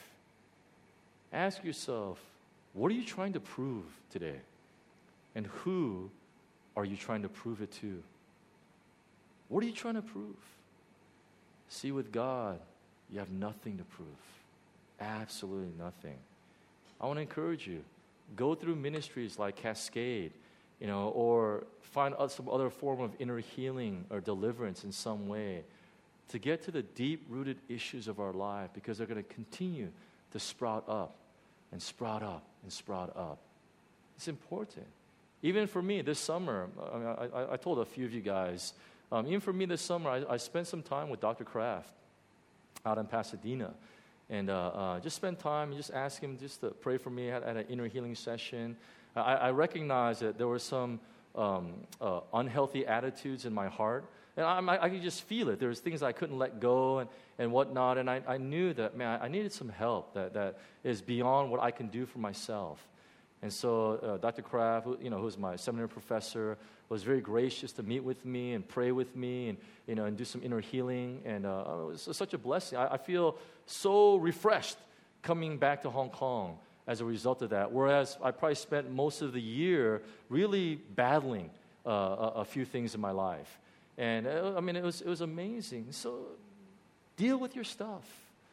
Ask yourself, what are you trying to prove today? And who are you trying to prove it to? What are you trying to prove? See, with God, you have nothing to prove. Absolutely nothing. I want to encourage you. Go through ministries like Cascade, you know, or find some other form of inner healing or deliverance in some way to get to the deep-rooted issues of our life, because they're going to continue to sprout up and sprout up and sprout up. It's important. Even for me this summer, I told a few of you guys, even for me this summer, I spent some time with Dr. Kraft out in Pasadena. And just spend time and just ask him just to pray for me at an inner healing session. I recognized that there were some unhealthy attitudes in my heart. And I could just feel it. There was things I couldn't let go and whatnot. And I knew that, man, I needed some help that is beyond what I can do for myself. And so Dr. Kraft, who's my seminary professor, was very gracious to meet with me and pray with me and do some inner healing. And it was such a blessing. I feel so refreshed coming back to Hong Kong as a result of that. Whereas I probably spent most of the year really battling a few things in my life. And it was amazing. So deal with your stuff.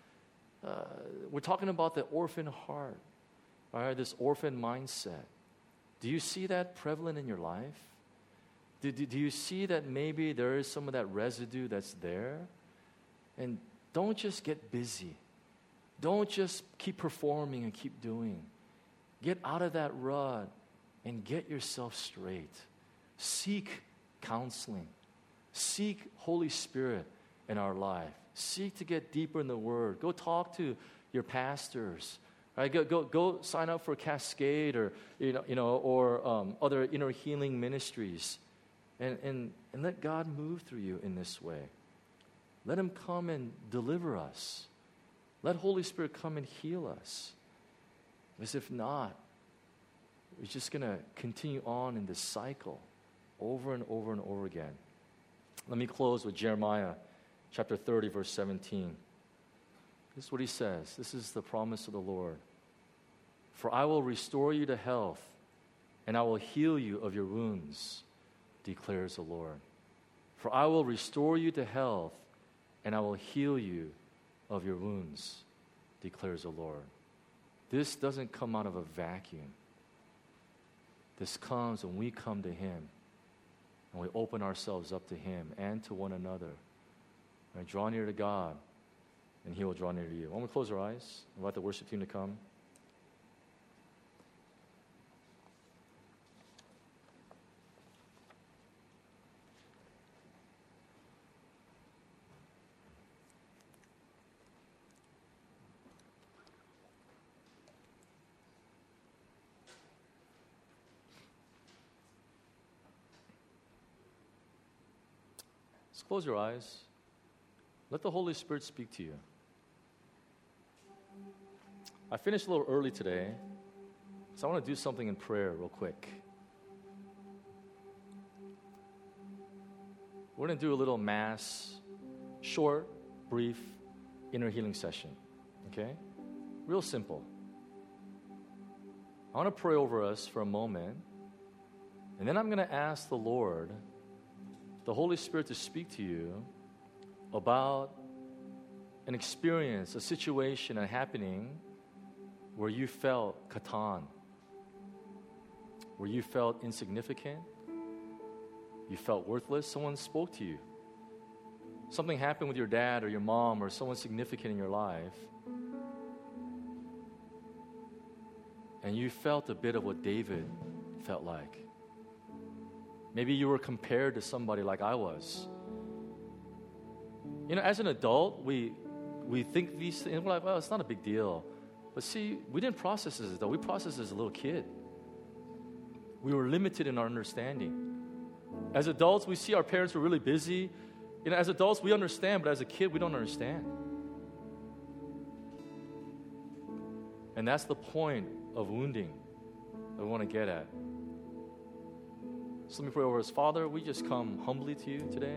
We're talking about the orphan heart. All right, this orphan mindset. Do you see that prevalent in your life? Do you see that maybe there is some of that residue that's there? And don't just get busy. Don't just keep performing and keep doing. Get out of that rut and get yourself straight. Seek counseling. Seek Holy Spirit in our life. Seek to get deeper in the Word. Go talk to your pastors. Right, go sign up for Cascade or other inner healing ministries, and let God move through you in this way. Let Him come and deliver us. Let Holy Spirit come and heal us. Because if not, we're just going to continue on in this cycle over and over and over again. Let me close with Jeremiah chapter 30, verse 17. This is what he says. This is the promise of the Lord. For I will restore you to health, and I will heal you of your wounds, declares the Lord. For I will restore you to health, and I will heal you of your wounds, declares the Lord. This doesn't come out of a vacuum. This comes when we come to Him and we open ourselves up to Him and to one another. Right? Draw near to God, and He will draw near to you. Why don't we close our eyes? Invite the worship team to come. Just close your eyes. Let the Holy Spirit speak to you. I finished a little early today, so I want to do something in prayer real quick. We're going to do a little mass, short, brief, inner healing session. Okay? Real simple. I want to pray over us for a moment, and then I'm going to ask the Lord, the Holy Spirit, to speak to you about an experience, a situation, a happening where you felt katan, where you felt insignificant, you felt worthless. Someone spoke to you. Something happened with your dad or your mom or someone significant in your life, and you felt a bit of what David felt like. Maybe you were compared to somebody like I was. You know, as an adult, we think these things, we're like, well, it's not a big deal. But see, we didn't process this as though. We processed as a little kid. We were limited in our understanding. As adults, we see our parents were really busy. You know, as adults, we understand, but as a kid, we don't understand. And that's the point of wounding that we want to get at. So let me pray over us. Father, we just come humbly to you today.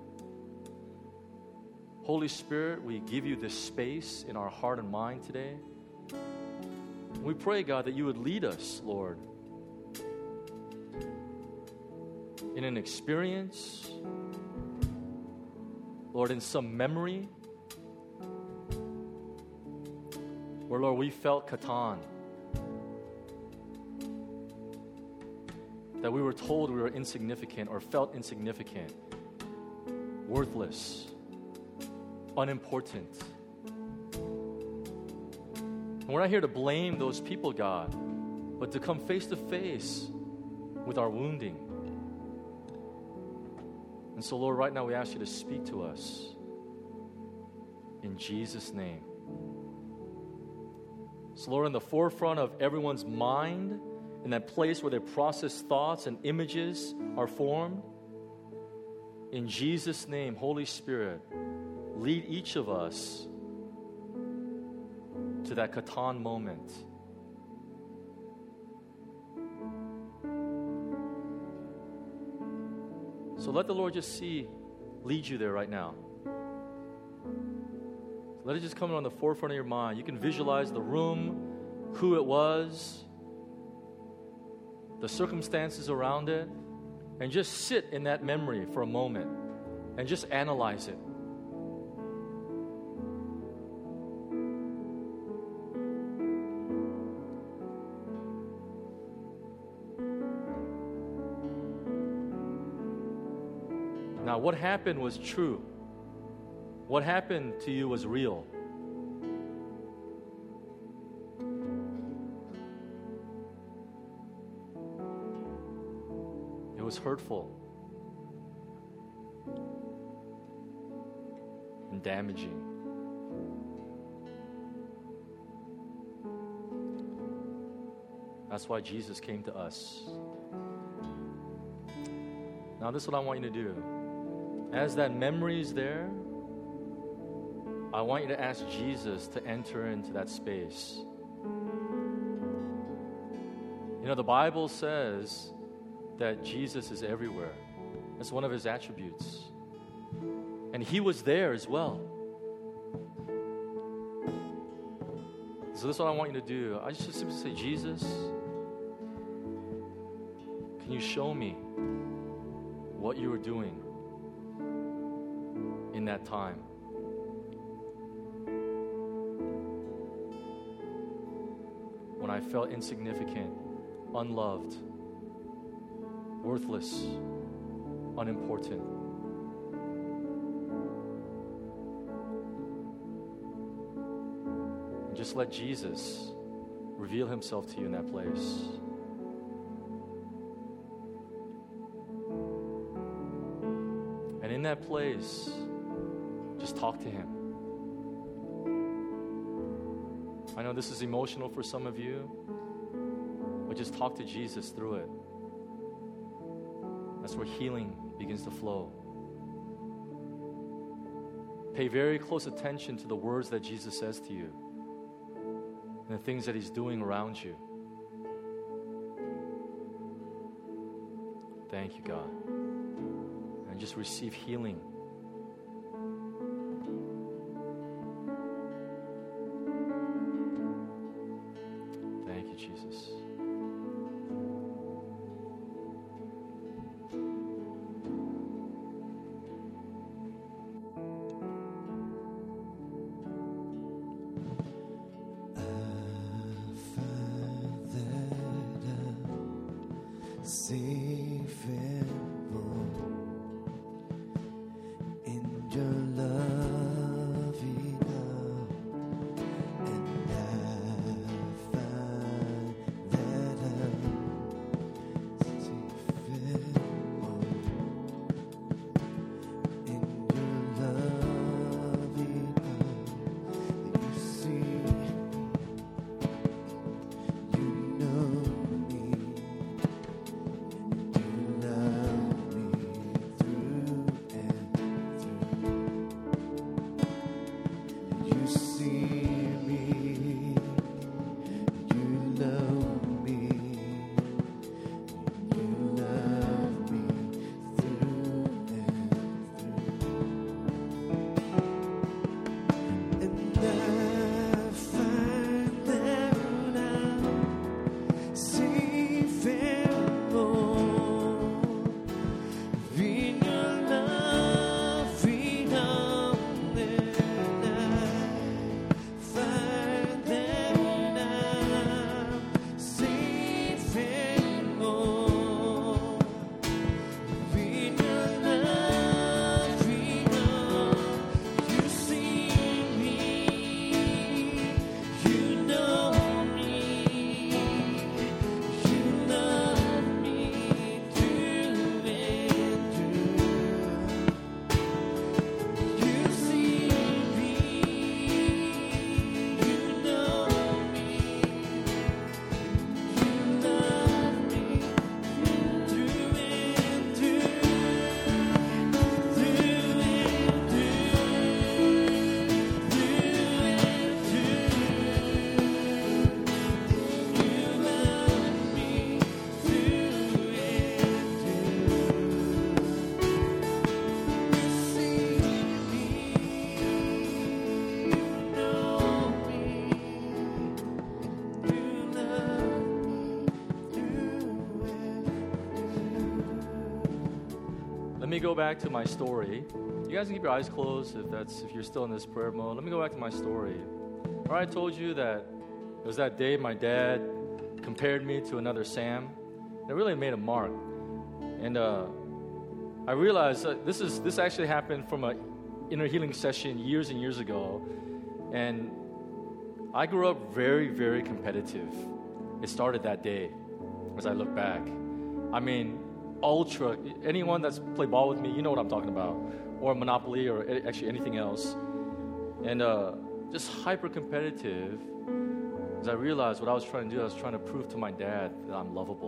Holy Spirit, we give you this space in our heart and mind today. We pray, God, that you would lead us, Lord, in an experience, Lord, in some memory, where, Lord, we felt katan, that we were told we were insignificant or felt insignificant, worthless, unimportant. And we're not here to blame those people, God, but to come face to face with our wounding. And so, Lord, right now we ask you to speak to us in Jesus' name. So, Lord, in the forefront of everyone's mind, in that place where their processed thoughts and images are formed, in Jesus' name, Holy Spirit, lead each of us to that katan moment. So let the Lord just lead you there right now. Let it just come on the forefront of your mind. You can visualize the room, who it was, the circumstances around it, and just sit in that memory for a moment and just analyze it. Now, what happened was true. What happened to you was real. It was hurtful and damaging. That's why Jesus came to us. Now, this is what I want you to do. As that memory is there, I want you to ask Jesus to enter into that space. You know, the Bible says that Jesus is everywhere. That's one of his attributes. And he was there as well. So this is what I want you to do. I just simply say, Jesus, can you show me what you were doing in that time? when I felt insignificant, unloved, worthless, unimportant. And just let Jesus reveal himself to you in that place. And in that place, just talk to him. I know this is emotional for some of you, but just talk to Jesus through it. That's where healing begins to flow. Pay very close attention to the words that Jesus says to you and the things that he's doing around you. Thank you, God. And just receive healing. Thank you, Jesus. Safe and in your loving arms, and I find that I'm safe and in your loving arms. You see, you know me. Let me go back to my story. You guys can keep your eyes closed if you're still in this prayer mode. Let me go back to my story. Where I told you that it was that day my dad compared me to another Sam. It really made a mark. And I realized that this actually happened from an inner healing session years and years ago. And I grew up very, very competitive. It started that day as I look back. I mean, ultra, anyone that's played ball with me, you know what I'm talking about. Or Monopoly or actually anything else. And just hyper competitive. As I realized what I was trying to do, I was trying to prove to my dad that I'm lovable.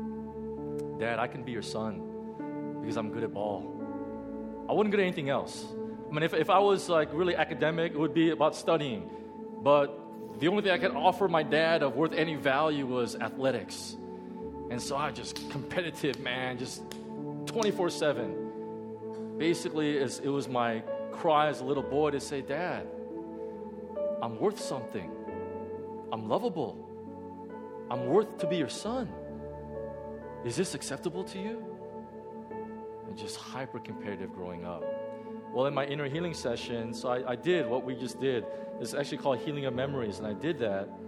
Dad, I can be your son because I'm good at ball. I wasn't good at anything else. I mean, if I was like really academic, it would be about studying. But the only thing I could offer my dad of worth any value was athletics. And so I just competitive, man, just 24/7. Basically, it was my cry as a little boy to say, Dad, I'm worth something. I'm lovable. I'm worth to be your son. Is this acceptable to you? And just hyper competitive growing up. Well, in my inner healing session, so I did what we just did. It's actually called Healing of Memories, and I did that.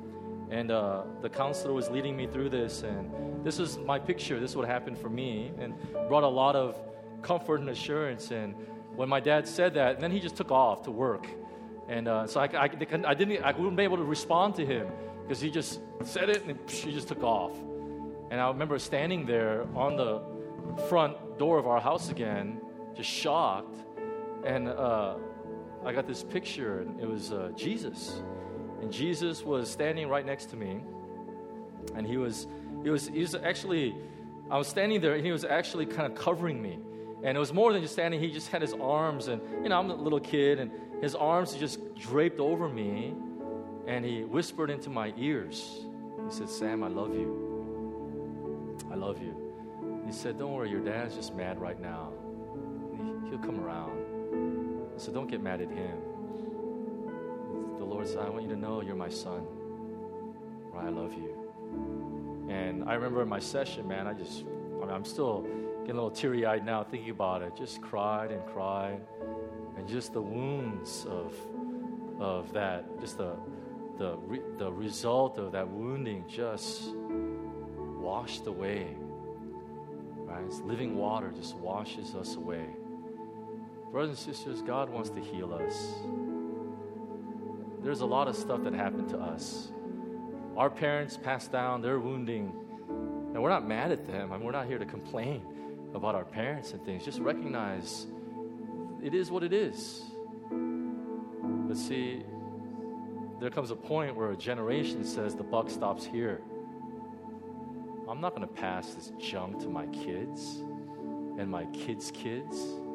And the counselor was leading me through this, and this was my picture. This is what happened for me, and brought a lot of comfort and assurance. And when my dad said that, and then he just took off to work, and so I wouldn't be able to respond to him because he just said it and he just took off. And I remember standing there on the front door of our house again, just shocked, and I got this picture, and it was Jesus. And Jesus was standing right next to me, and he was actually, I was standing there, and he was actually kind of covering me. And it was more than just standing, he just had his arms, and, I'm a little kid, and his arms just draped over me, and he whispered into my ears. He said, "Sam, I love you. I love you." He said, "Don't worry, your dad's just mad right now. He'll come around." I said, "Don't get mad at him. The Lord said, I want you to know you're my son. Right? I love you." And I remember in my session, man, I'm still getting a little teary-eyed now thinking about it. Just cried and cried. And just the wounds of that, just the result of that wounding just washed away. Right? It's living water just washes us away. Brothers and sisters, God wants to heal us. There's a lot of stuff that happened to us. Our parents passed down their wounding, and we're not mad at them. We're not here to complain about our parents and things. Just recognize it is what it is. But see, there comes a point where a generation says the buck stops here. I'm not going to pass this junk to my kids and my kids' kids.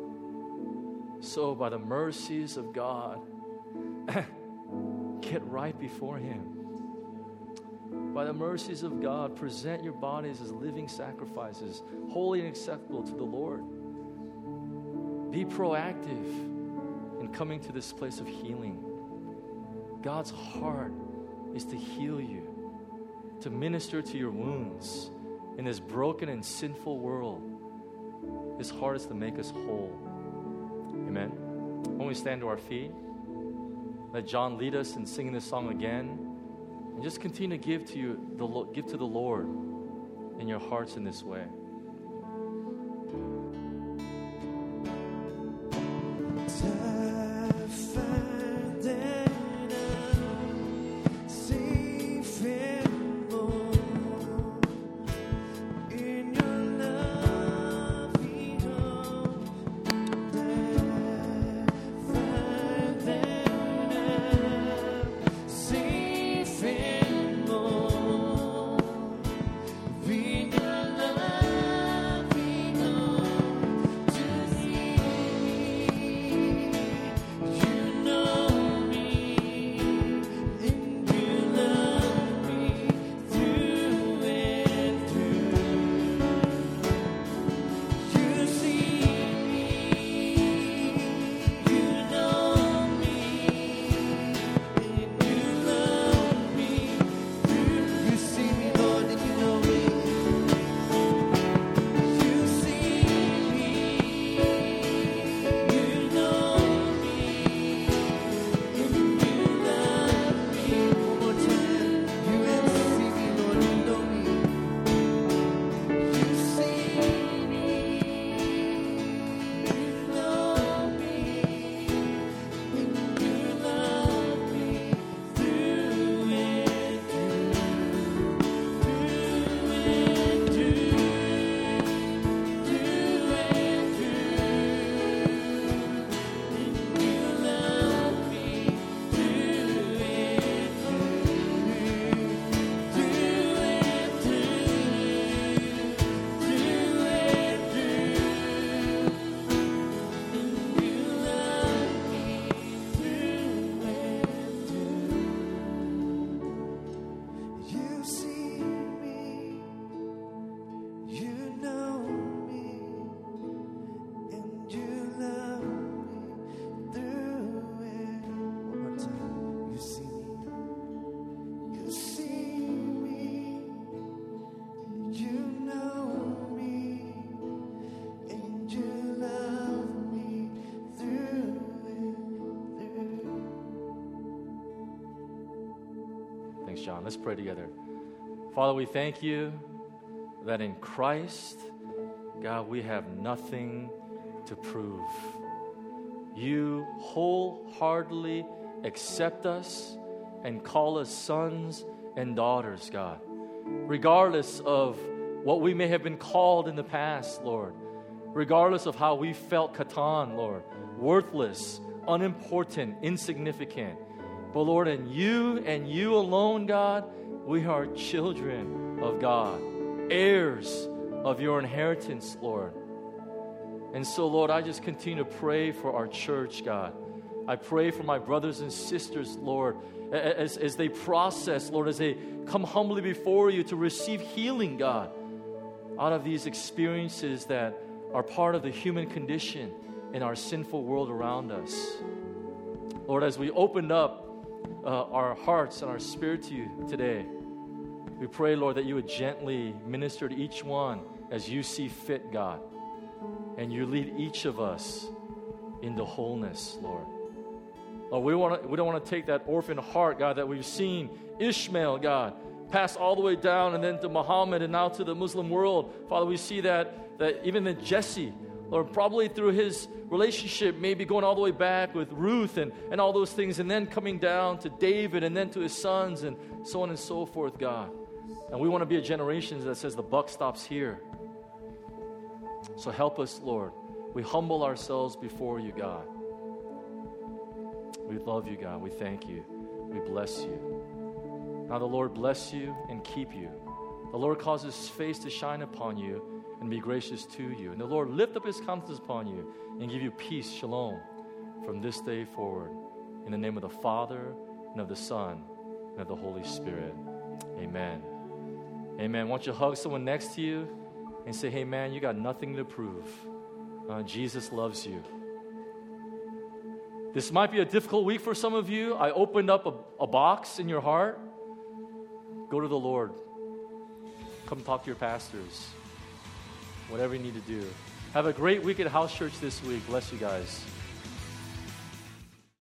So by the mercies of God, get right before Him. By the mercies of God, present your bodies as living sacrifices, holy and acceptable to the Lord. Be proactive in coming to this place of healing. God's heart is to heal you, to minister to your wounds in this broken and sinful world. His heart is to make us whole. Amen. When we stand to our feet, let John lead us in singing this song again, and just continue to give to the Lord in your hearts in this way. Be your love. Thanks, John. Let's pray together. Father, we thank you that in Christ, God, we have nothing to prove. You wholeheartedly accept us and call us sons and daughters, God. Regardless of what we may have been called in the past, Lord. Regardless of how we felt katan, Lord. Worthless, unimportant, insignificant. But Lord, and you alone, God, we are children of God. Heirs of your inheritance, Lord. And so, Lord, I just continue to pray for our church, God. I pray for my brothers and sisters, Lord, as they process, Lord, as they come humbly before you to receive healing, God, out of these experiences that are part of the human condition in our sinful world around us. Lord, as we opened up our hearts and our spirit to you today, we pray, Lord, that you would gently minister to each one as you see fit, God. And you lead each of us into wholeness, Lord. Lord, we don't want to take that orphan heart, God, that we've seen Ishmael, God, pass all the way down and then to Muhammad and now to the Muslim world. Father, we see that even in Jesse, Lord, probably through his relationship, maybe going all the way back with Ruth and all those things, and then coming down to David and then to his sons and so on and so forth, God. And we want to be a generation that says the buck stops here. So help us, Lord. We humble ourselves before you, God. We love you, God. We thank you. We bless you. Now the Lord bless you and keep you. The Lord cause his face to shine upon you and be gracious to you. And the Lord lift up his countenance upon you and give you peace, shalom, from this day forward. In the name of the Father, and of the Son, and of the Holy Spirit. Amen. Amen. Why don't you hug someone next to you and say, hey, man, you got nothing to prove. Jesus loves you. This might be a difficult week for some of you. I opened up a box in your heart. Go to the Lord. Come talk to your pastors. Whatever you need to do. Have a great week at House Church this week. Bless you guys.